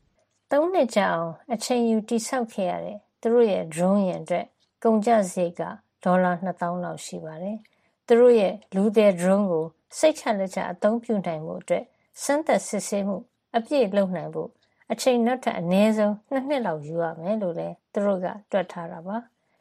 3နှစ်ကြာအောင်အချိန်ယူတိဆောက်ခဲ့ရတဲ့သူတို့ရဲ့ drone ယာဉ်အတွက်ကုန်ကျစရိတ်က$2000လောက်ရှိပါတယ်သူတို့ရဲ့လူသည် drone ကိုစိတ်ချလက်ချအသုံးပြုနိုင်မှုအတွက်စမ်းသပ်စစ်ဆေးမှုအပြည့်လုပ်နိုင်ဖို့အချိန်နောက်ထပ်အနည်းဆုံး2နှစ်လောက်ယူရမယ်လို့လည်းသူတို့ကတွက်ထားတာပါ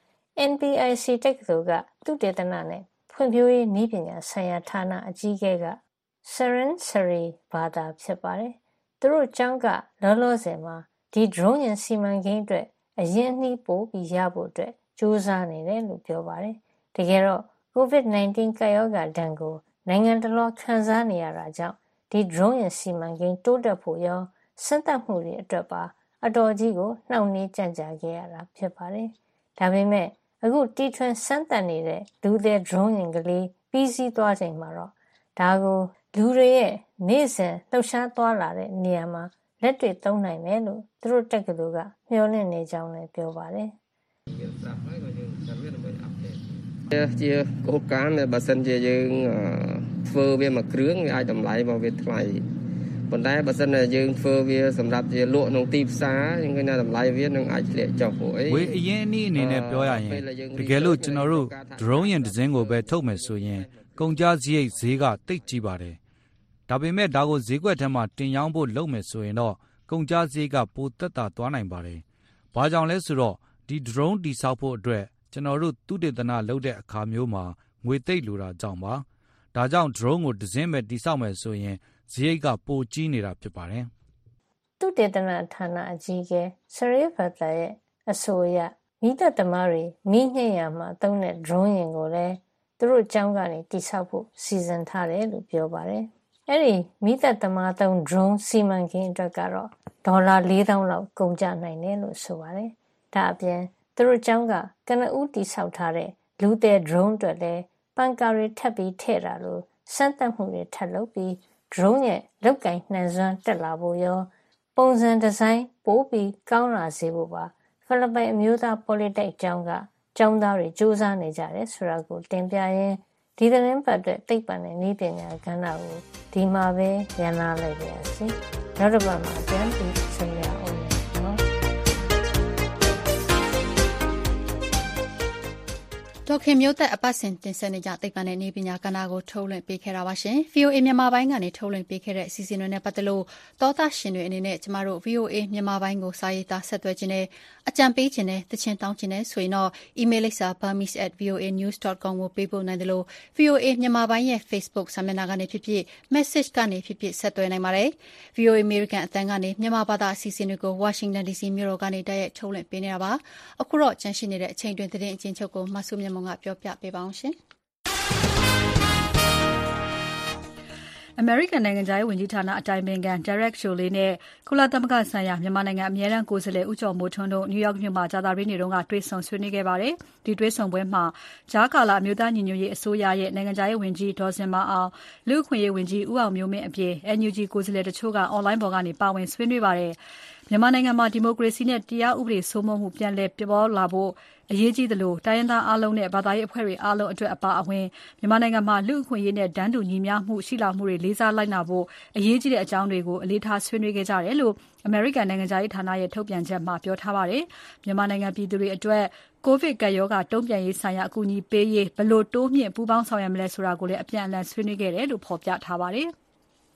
NPIC တက္ကသိုလ်ကသုတေသနနဲ့ဖွံ့ဖြိုးရေးနည်းပညာဆိုင်ရာဌာနအကြီးအကဲက Saran Sari ဘာသာဖြစ်ပါတယ်သူတို့ကျောင်းကလောလောဆယ်မှာဒီ drone ယာဉ်စီမံကိန်းအတွက်အရင်နှီးပို့ပြီးရဖို့အတွက်ကြိုးစားနေတယ်လို့ပြောပါတယ်တကယ်တော့ COVID-19 ကပ်ရောဂါဒဏ်ကိုနိုင်ငံတော်တော်ခံစားနေရတာကြောင့်ဒီ drone ယာဉ်စီမံကိန်းတိုးတက်ဖို့ရောစမ်းသပ်မှုတွေအတွက်ပါအတော်ကြီးကိုနှောင့်နှေးကြန့်ကြာခဲ့ရတာဖြစ်ပါတယ်ဒါပေမဲ့အခုတီထွင်စမ်းသပ်နေတဲ့လူသည် drone ယာဉ်ကလေးပြီးစီးသွားချိန်မှာတော့ဒါကိုလူတွေရဲ့နေ့စဉ်လှုပ်ရှားသွားလာတဲ့နေရာမှာလက်တွေ့သုံးနိုင်မယ်လို့သူတို့တက္ကသိုလ်ကမျှော်လင့်နေကြောင်းလည်းပြောပါတယ်ជាកោកានបើសិនជាយើងធ្វើវាមួយគ្រឿងវាអាចតម្លៃមកវាថ្លៃប៉ុន្តែបើសិនជាយើងធ្វើវាសម្រាប់ជាលក់ក្នុងទីផ្សារយើងឃើញថាតម្លៃវានឹងអាចធ្លាក់ចុះព្រោះអីဝေအရင်အနေနဲ့ပြောရရင်တကယ်လို့ကျွန်တော်တို့ drone ရင်ဒီဇင်းကိုပဲထုတ်မယ်ဆိုရင်ကုန်ကျစရိတ်ဈေးကတိတ်ကြီးပါတယ်ဒါပေမဲ့ဒါကိုဈေးကွက်ထဲမှာတင်ရောင်းဖို့လုပ်မယ်ဆိုရင်တော့ကုန်ကျစရိတ်ကပိုသက်သာသွားနိုင်ပါတယ်ဘာကြောင့်လဲဆိုတော့ဒီ drone တိစောက်ဖို့အတွက်ကျွန်တော်တို့သုတေသနလုပ်တဲ့အခါမျိုးမှာငွေသိပ်လိုတာကြောင့်ပါဒါကြောင့် drone ကိုဒီဇင်းပဲတိစောက်မယ်ဆိုရင်စရိတ်ကပိုကြီးနေတာဖြစ်ပါတယ်သုတေသနဌာနအကြီးအကဲ Sharif Butler ရဲ့အဆိုအရမိသက်သမားတွေမိညှိရမှာသုံးတဲ့ drone ရင်ကိုလည်းသူတို့ကျောင်းကနေတိစောက်ဖို့စီစဉ်ထားတယ်လို့ပြောပါတယ်အဲ့ဒီမိသက်သမားသုံး drone စီမံကိန်းအတွက်ကတော့ဒေါ်လာ4000လောက်ကုန်ကျနိုင်တယ်လို့ဆိုပါတယ်ဒါအပြင်သူတို့ကျောင်းကကနဦးတိစောက်ထားတဲ့လူတဲ့ drone အတွက်လည်းပန်ကာတွေထပ်ပြီးထည့်တာလို့စမ်းသပ်မှုတွေထပ်လုပ်ပြီး drone ရဲ့လောက်ကင်နှံစွမ်းတက်လာဖို့ရောပုံစံဒီဇိုင်းပိုပြီးကောင်းလာစေဖို့ပါဖိလစ်ပိုင်အမျိုးသား Polytech ကျောင်းကကျောင်းသားတွေစူးစမ်းနေကြတယ်ဆိုတာကိုတင်ပြရင်းဒီသတင်းပတ်အတွက်သိပ္ပံနဲ့နည်းပညာကဏ္ဍကိုဒီမှာပဲရန်နာလိုက်ပါရစေနောက်တစ်ပတ်မှာပြန်ပြီးဆုံရအောင်နော်ဒေါခင်မျိုးသက်အပတ်စဉ်တင်ဆက်နေကြသိပ္ပံနဲ့နည်းပညာကဏ္ဍကိုထုတ်လွှင့်ပေးခဲ့တာပါရှင်။ VOA မြန်မာပိုင်းကနေထုတ်လွှင့်ပေးခဲ့တဲ့အစီအစဉ်တွေနဲ့ပတ်သက်လို့သောသားရှင်တွေအနေနဲ့ကျမတို့ VOA မြန်မာပိုင်းကိုစာရေးသားဆက်သွယ်ခြင်းနဲ့အကြံပေးခြင်းနဲ့တခြင်းတောင်းခြင်းနဲ့ဆိုရင်တော့ email လိပ်စာ burmese@voanews.com ကိုပေးပို့နိုင်တယ်လို့ VOA မြန်မာပိုင်းရဲ့ Facebook စာမျက်နှာကနေဖြစ်ဖြစ် message ကနေဖြစ်ဖြစ်ဆက်သွယ်နိုင်ပါတယ်။ VOA American အသံကနေမြန်မာဘာသာအစီအစဉ်တွေကို Washington DC မြို့တော်ကနေတိုက်ရိုက်ထုတ်လွှင့်ပေးနေတာပါ။အခုတော့ကျန်ရှိနေတဲ့အချိန်တွင်သတင်းအကျဉ်းချုပ်ကိုမဆုမြတ်မုံကပြောပြပေးပါအောင်ရှင်။ American နိုင်ငံခြားရေးဝန်ကြီးဌာနအတိုင်ပင်ခံ Derek Chollet နဲ့ကုလသမဂ္ဂဆိုင်ရာမြန်မာနိုင်ငံအမြဲတမ်းကိုယ်စားလှယ်ဦးကျော်မိုးထွန်းတို့ New York မြို့မှာကြာသပတေးနေ့ကတွေ့ဆုံဆွေးနွေးခဲ့ပါတယ်။ဒီတွေ့ဆုံပွဲမှာကြားကာလအမျိုးသားညီညွတ်ရေးအစိုးရရဲ့နိုင်ငံခြားရေးဝန်ကြီးဒေါ်စင်မာအောင်၊လူ့အခွင့်အရေးဝန်ကြီးဦးအောင်မျိုးမင်းအပြင် NUG ကိုယ်စားလှယ်တချို့က online ပေါ်ကနေပါဝင်ဆွေးနွေးပါတယ်။မြန်မာနိုင်ငံမှာဒီမိုကရေစီနဲ့တရားဥပဒေစိုးမိုးမှုပြန်လည်ပေါ်လာဖို့အရေးကြီးသလိုတိုင်းရင်းသားအားလုံးနဲ့ဘာသာရေးအဖွဲ့တွေအားလုံးအတွက်အပါအဝင်မြန်မာနိုင်ငံမှာလူ့အခွင့်အရေးနဲ့တန်းတူညီမျှမှုရှိလာမှုတွေလေးစားလိုက်နာဖို့အရေးကြီးတဲ့အကြောင်းတွေကိုအလေးထားဆွေးနွေးခဲ့ကြတယ်လို့ American နိုင်ငံခြားရေးဌာနရဲ့ထုတ်ပြန်ချက်မှာပြောထားပါတယ်။မြန်မာနိုင်ငံပြည်သူတွေအတွက်ကိုဗစ်ကပ်ရောဂါတုံ့ပြန်ရေးဆိုင်ရာအကူအညီပေးရေးဘယ်လိုတိုးမြှင့်ပူးပေါင်းဆောင်ရွက်မလဲဆိုတာကိုလည်းအပြန်အလှန်ဆွေးနွေးခဲ့တယ်လို့ဖော်ပြထားပါတယ်။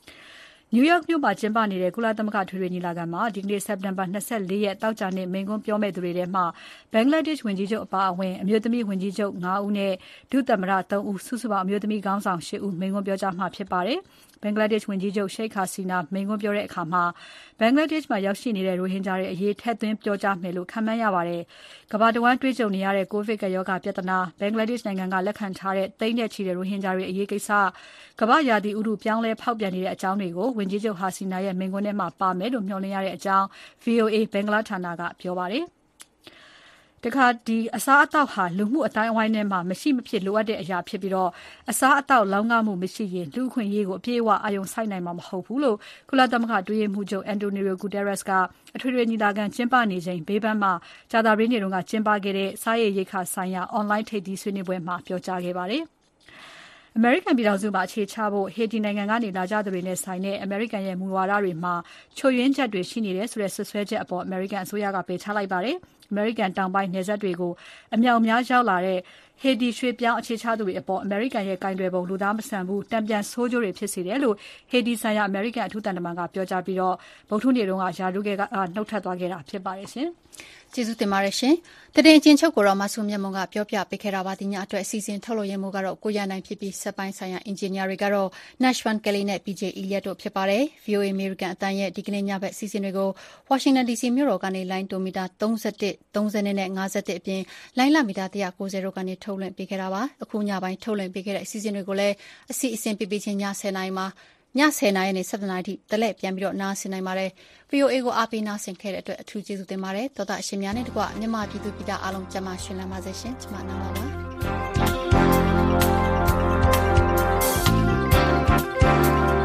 New York မြို့မှာကျင်းပနေတဲ့ကုလသမဂ္ဂထွေထွေညီလာခံမှာဒီကနေ့စက်တင်ဘာ24ရက်တောက်ကြနေ့မိန့်ခွန်းပြောမဲ့သူတွေထဲမှာဘင်္ဂလားဒေ့ရှ်ဝန်ကြီးချုပ်အပါအဝင်အမျိုးသမီးဝန်ကြီးချုပ်9ဦးနဲ့ဒုသမ္မတ3ဦးစုစုပေါင်းအမျိုးသမီးခေါင်းဆောင်10ဦးမိန့်ခွန်းပြောကြားမှာဖြစ်ပါတယ်။ဘင်္ဂလားဒေ့ရှ်ဝန်ကြီးချုပ် Sheikh Hasina မိန့်ခွန်းပြောတဲ့အခါမှာဘင်္ဂလားဒေ့ရှ်မှာရောက်ရှိနေတဲ့ရိုဟင်ဂျာတွေအရေးထည့်သွင်းပြောကြားမယ်လို့ခန့်မှန်းရပါတယ်။ကမ္ဘာတဝန်းတွေ့ကြုံနေရတဲ့ကိုဗစ်ကပ်ရောဂါပြဿနာဘင်္ဂလားဒေ့ရှ်နိုင်ငံကလက်ခံထားတဲ့သိန်းနဲ့ချီတဲ့ရိုဟင်ဂျာတွေအရေးကိစ္စကမ္ဘာရာသီဥတုပြောင်းလဲဖောက်ပြန်နေတဲ့အကြောင်းတွေကိုဝန်ကြီးချုပ် Hasina ရဲ့မိန့်ခွန်းထဲမှာပါမယ်လို့မျှော်လင့်ရတဲ့အကြောင်း VOA ဘင်္ဂလားဌာနကပြောပါတယ်။တခါဒီအစားအသောက်ဟာလူမှုအတိုင်းအဝိုင်းထဲမှာမရှိမဖြစ်လိုအပ်တဲ့အရာဖြစ်ပြီးတော့အစားအသောက်လောင်းငမှုမရှိရင်လူအခွင့်အရေးကိုအပြည့်အဝအာရုံစိုက်နိုင်မှာမဟုတ်ဘူးလို့ကုလသမဂ္ဂအတွင်းရေးမှူးချုပ် Antonio Guterres ကအထွေထွေညီလာခံကျင်းပနေချိန်ဘေးပန်းမှာကြာသပတေးနေ့ကကျင်းပခဲ့တဲ့စားရေးရိက္ခာဆိုင်ရာ online ထိပ်သီးဆွေးနွေးပွဲမှာပြောကြားခဲ့ပါတယ်။ American ပြည်ထောင်စုမှာအခြေချဖို့ Haiti နိုင်ငံကနေလာကြသူတွေနဲ့ဆိုင်တဲ့ American ရဲ့မူဝါဒတွေမှာချို့ယွင်းချက်တွေရှိနေတယ်ဆိုတဲ့ဆွဆွဲချက်အပေါ် American အစိုးရကပယ်ချလိုက်ပါတယ်။ American တောင်ပိုင်းနယ်စပ်တွေကိုအမြောက်အများရောက်လာတဲ့ Haiti ရွှေ့ပြောင်းအခြေချသူတွေအပေါ် American ရဲ့ကင်တွယ်ပုံလူသားမဆန်ဘူးတံပြန်ဆိုးကျိုးတွေဖြစ်စေတယ်လို့ Haiti ဆိုင်ရာ American အထူးသံတမန်ကပြောကြားပြီးဗုဒ္ဓဟူးနေ့ကရာထူးကနှုတ်ထွက်သွားခဲ့တာဖြစ်ပါတယ်ရှင်။ကျေးဇူးတင်ပါတယ်ရှင်။တည်င်းချင်းချုပ်ကိုတော့မဆုမြတ်မုံကပြောပြပေးခဲ့တာပါဒီညအတွက်အစီအစဉ်ထုတ်လို့ရမှုကတော့ကိုရနိုင်ဖြစ်ပြီးစက်ပိုင်းဆိုင်ရာအင်ဂျင်နီယာတွေကတော့ Nashwan Kelly နဲ့ PJ Elliot တို့ဖြစ်ပါတယ်။ VOA American အတန်းရဲ့ဒီကနေ့ညဘက်အစီအစဉ်တွေကို Washington DC မြို့တော်ကနေလိုင်းတိုမီတာ31 30နဲ့51အပြင်လိုင်းလမီတာ190တို့ကနေထုတ်လွှင့်ပေးခဲ့တာပါ။အခုညပိုင်းထုတ်လွှင့်ပေးခဲ့တဲ့အစီအစဉ်တွေကိုလည်းအစီအစဉ်ပြပြချင်းည10:00နာရီမှာည10:00နာရီနဲ့17:00နာရီထိတလဲပြန်ပြီးတော့နားဆင်နိုင်ပါတယ်။ VOA ကိုအားပေးနားဆင်ခဲ့တဲ့အတွက်အထူးကျေးဇူးတင်ပါတယ်။သောတာအရှင်များနဲ့တကွမြန်မာပြည်သူပြည်သားအားလုံးကျန်းမာရှင်လန်းပါစေရှင်။ကျွန်မနားပါ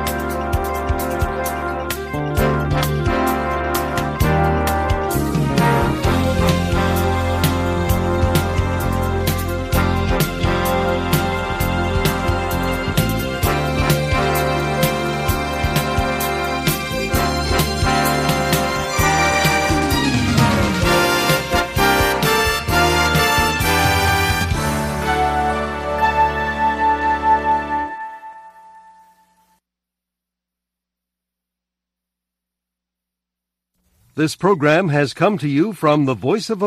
This program has come to you from the Voice of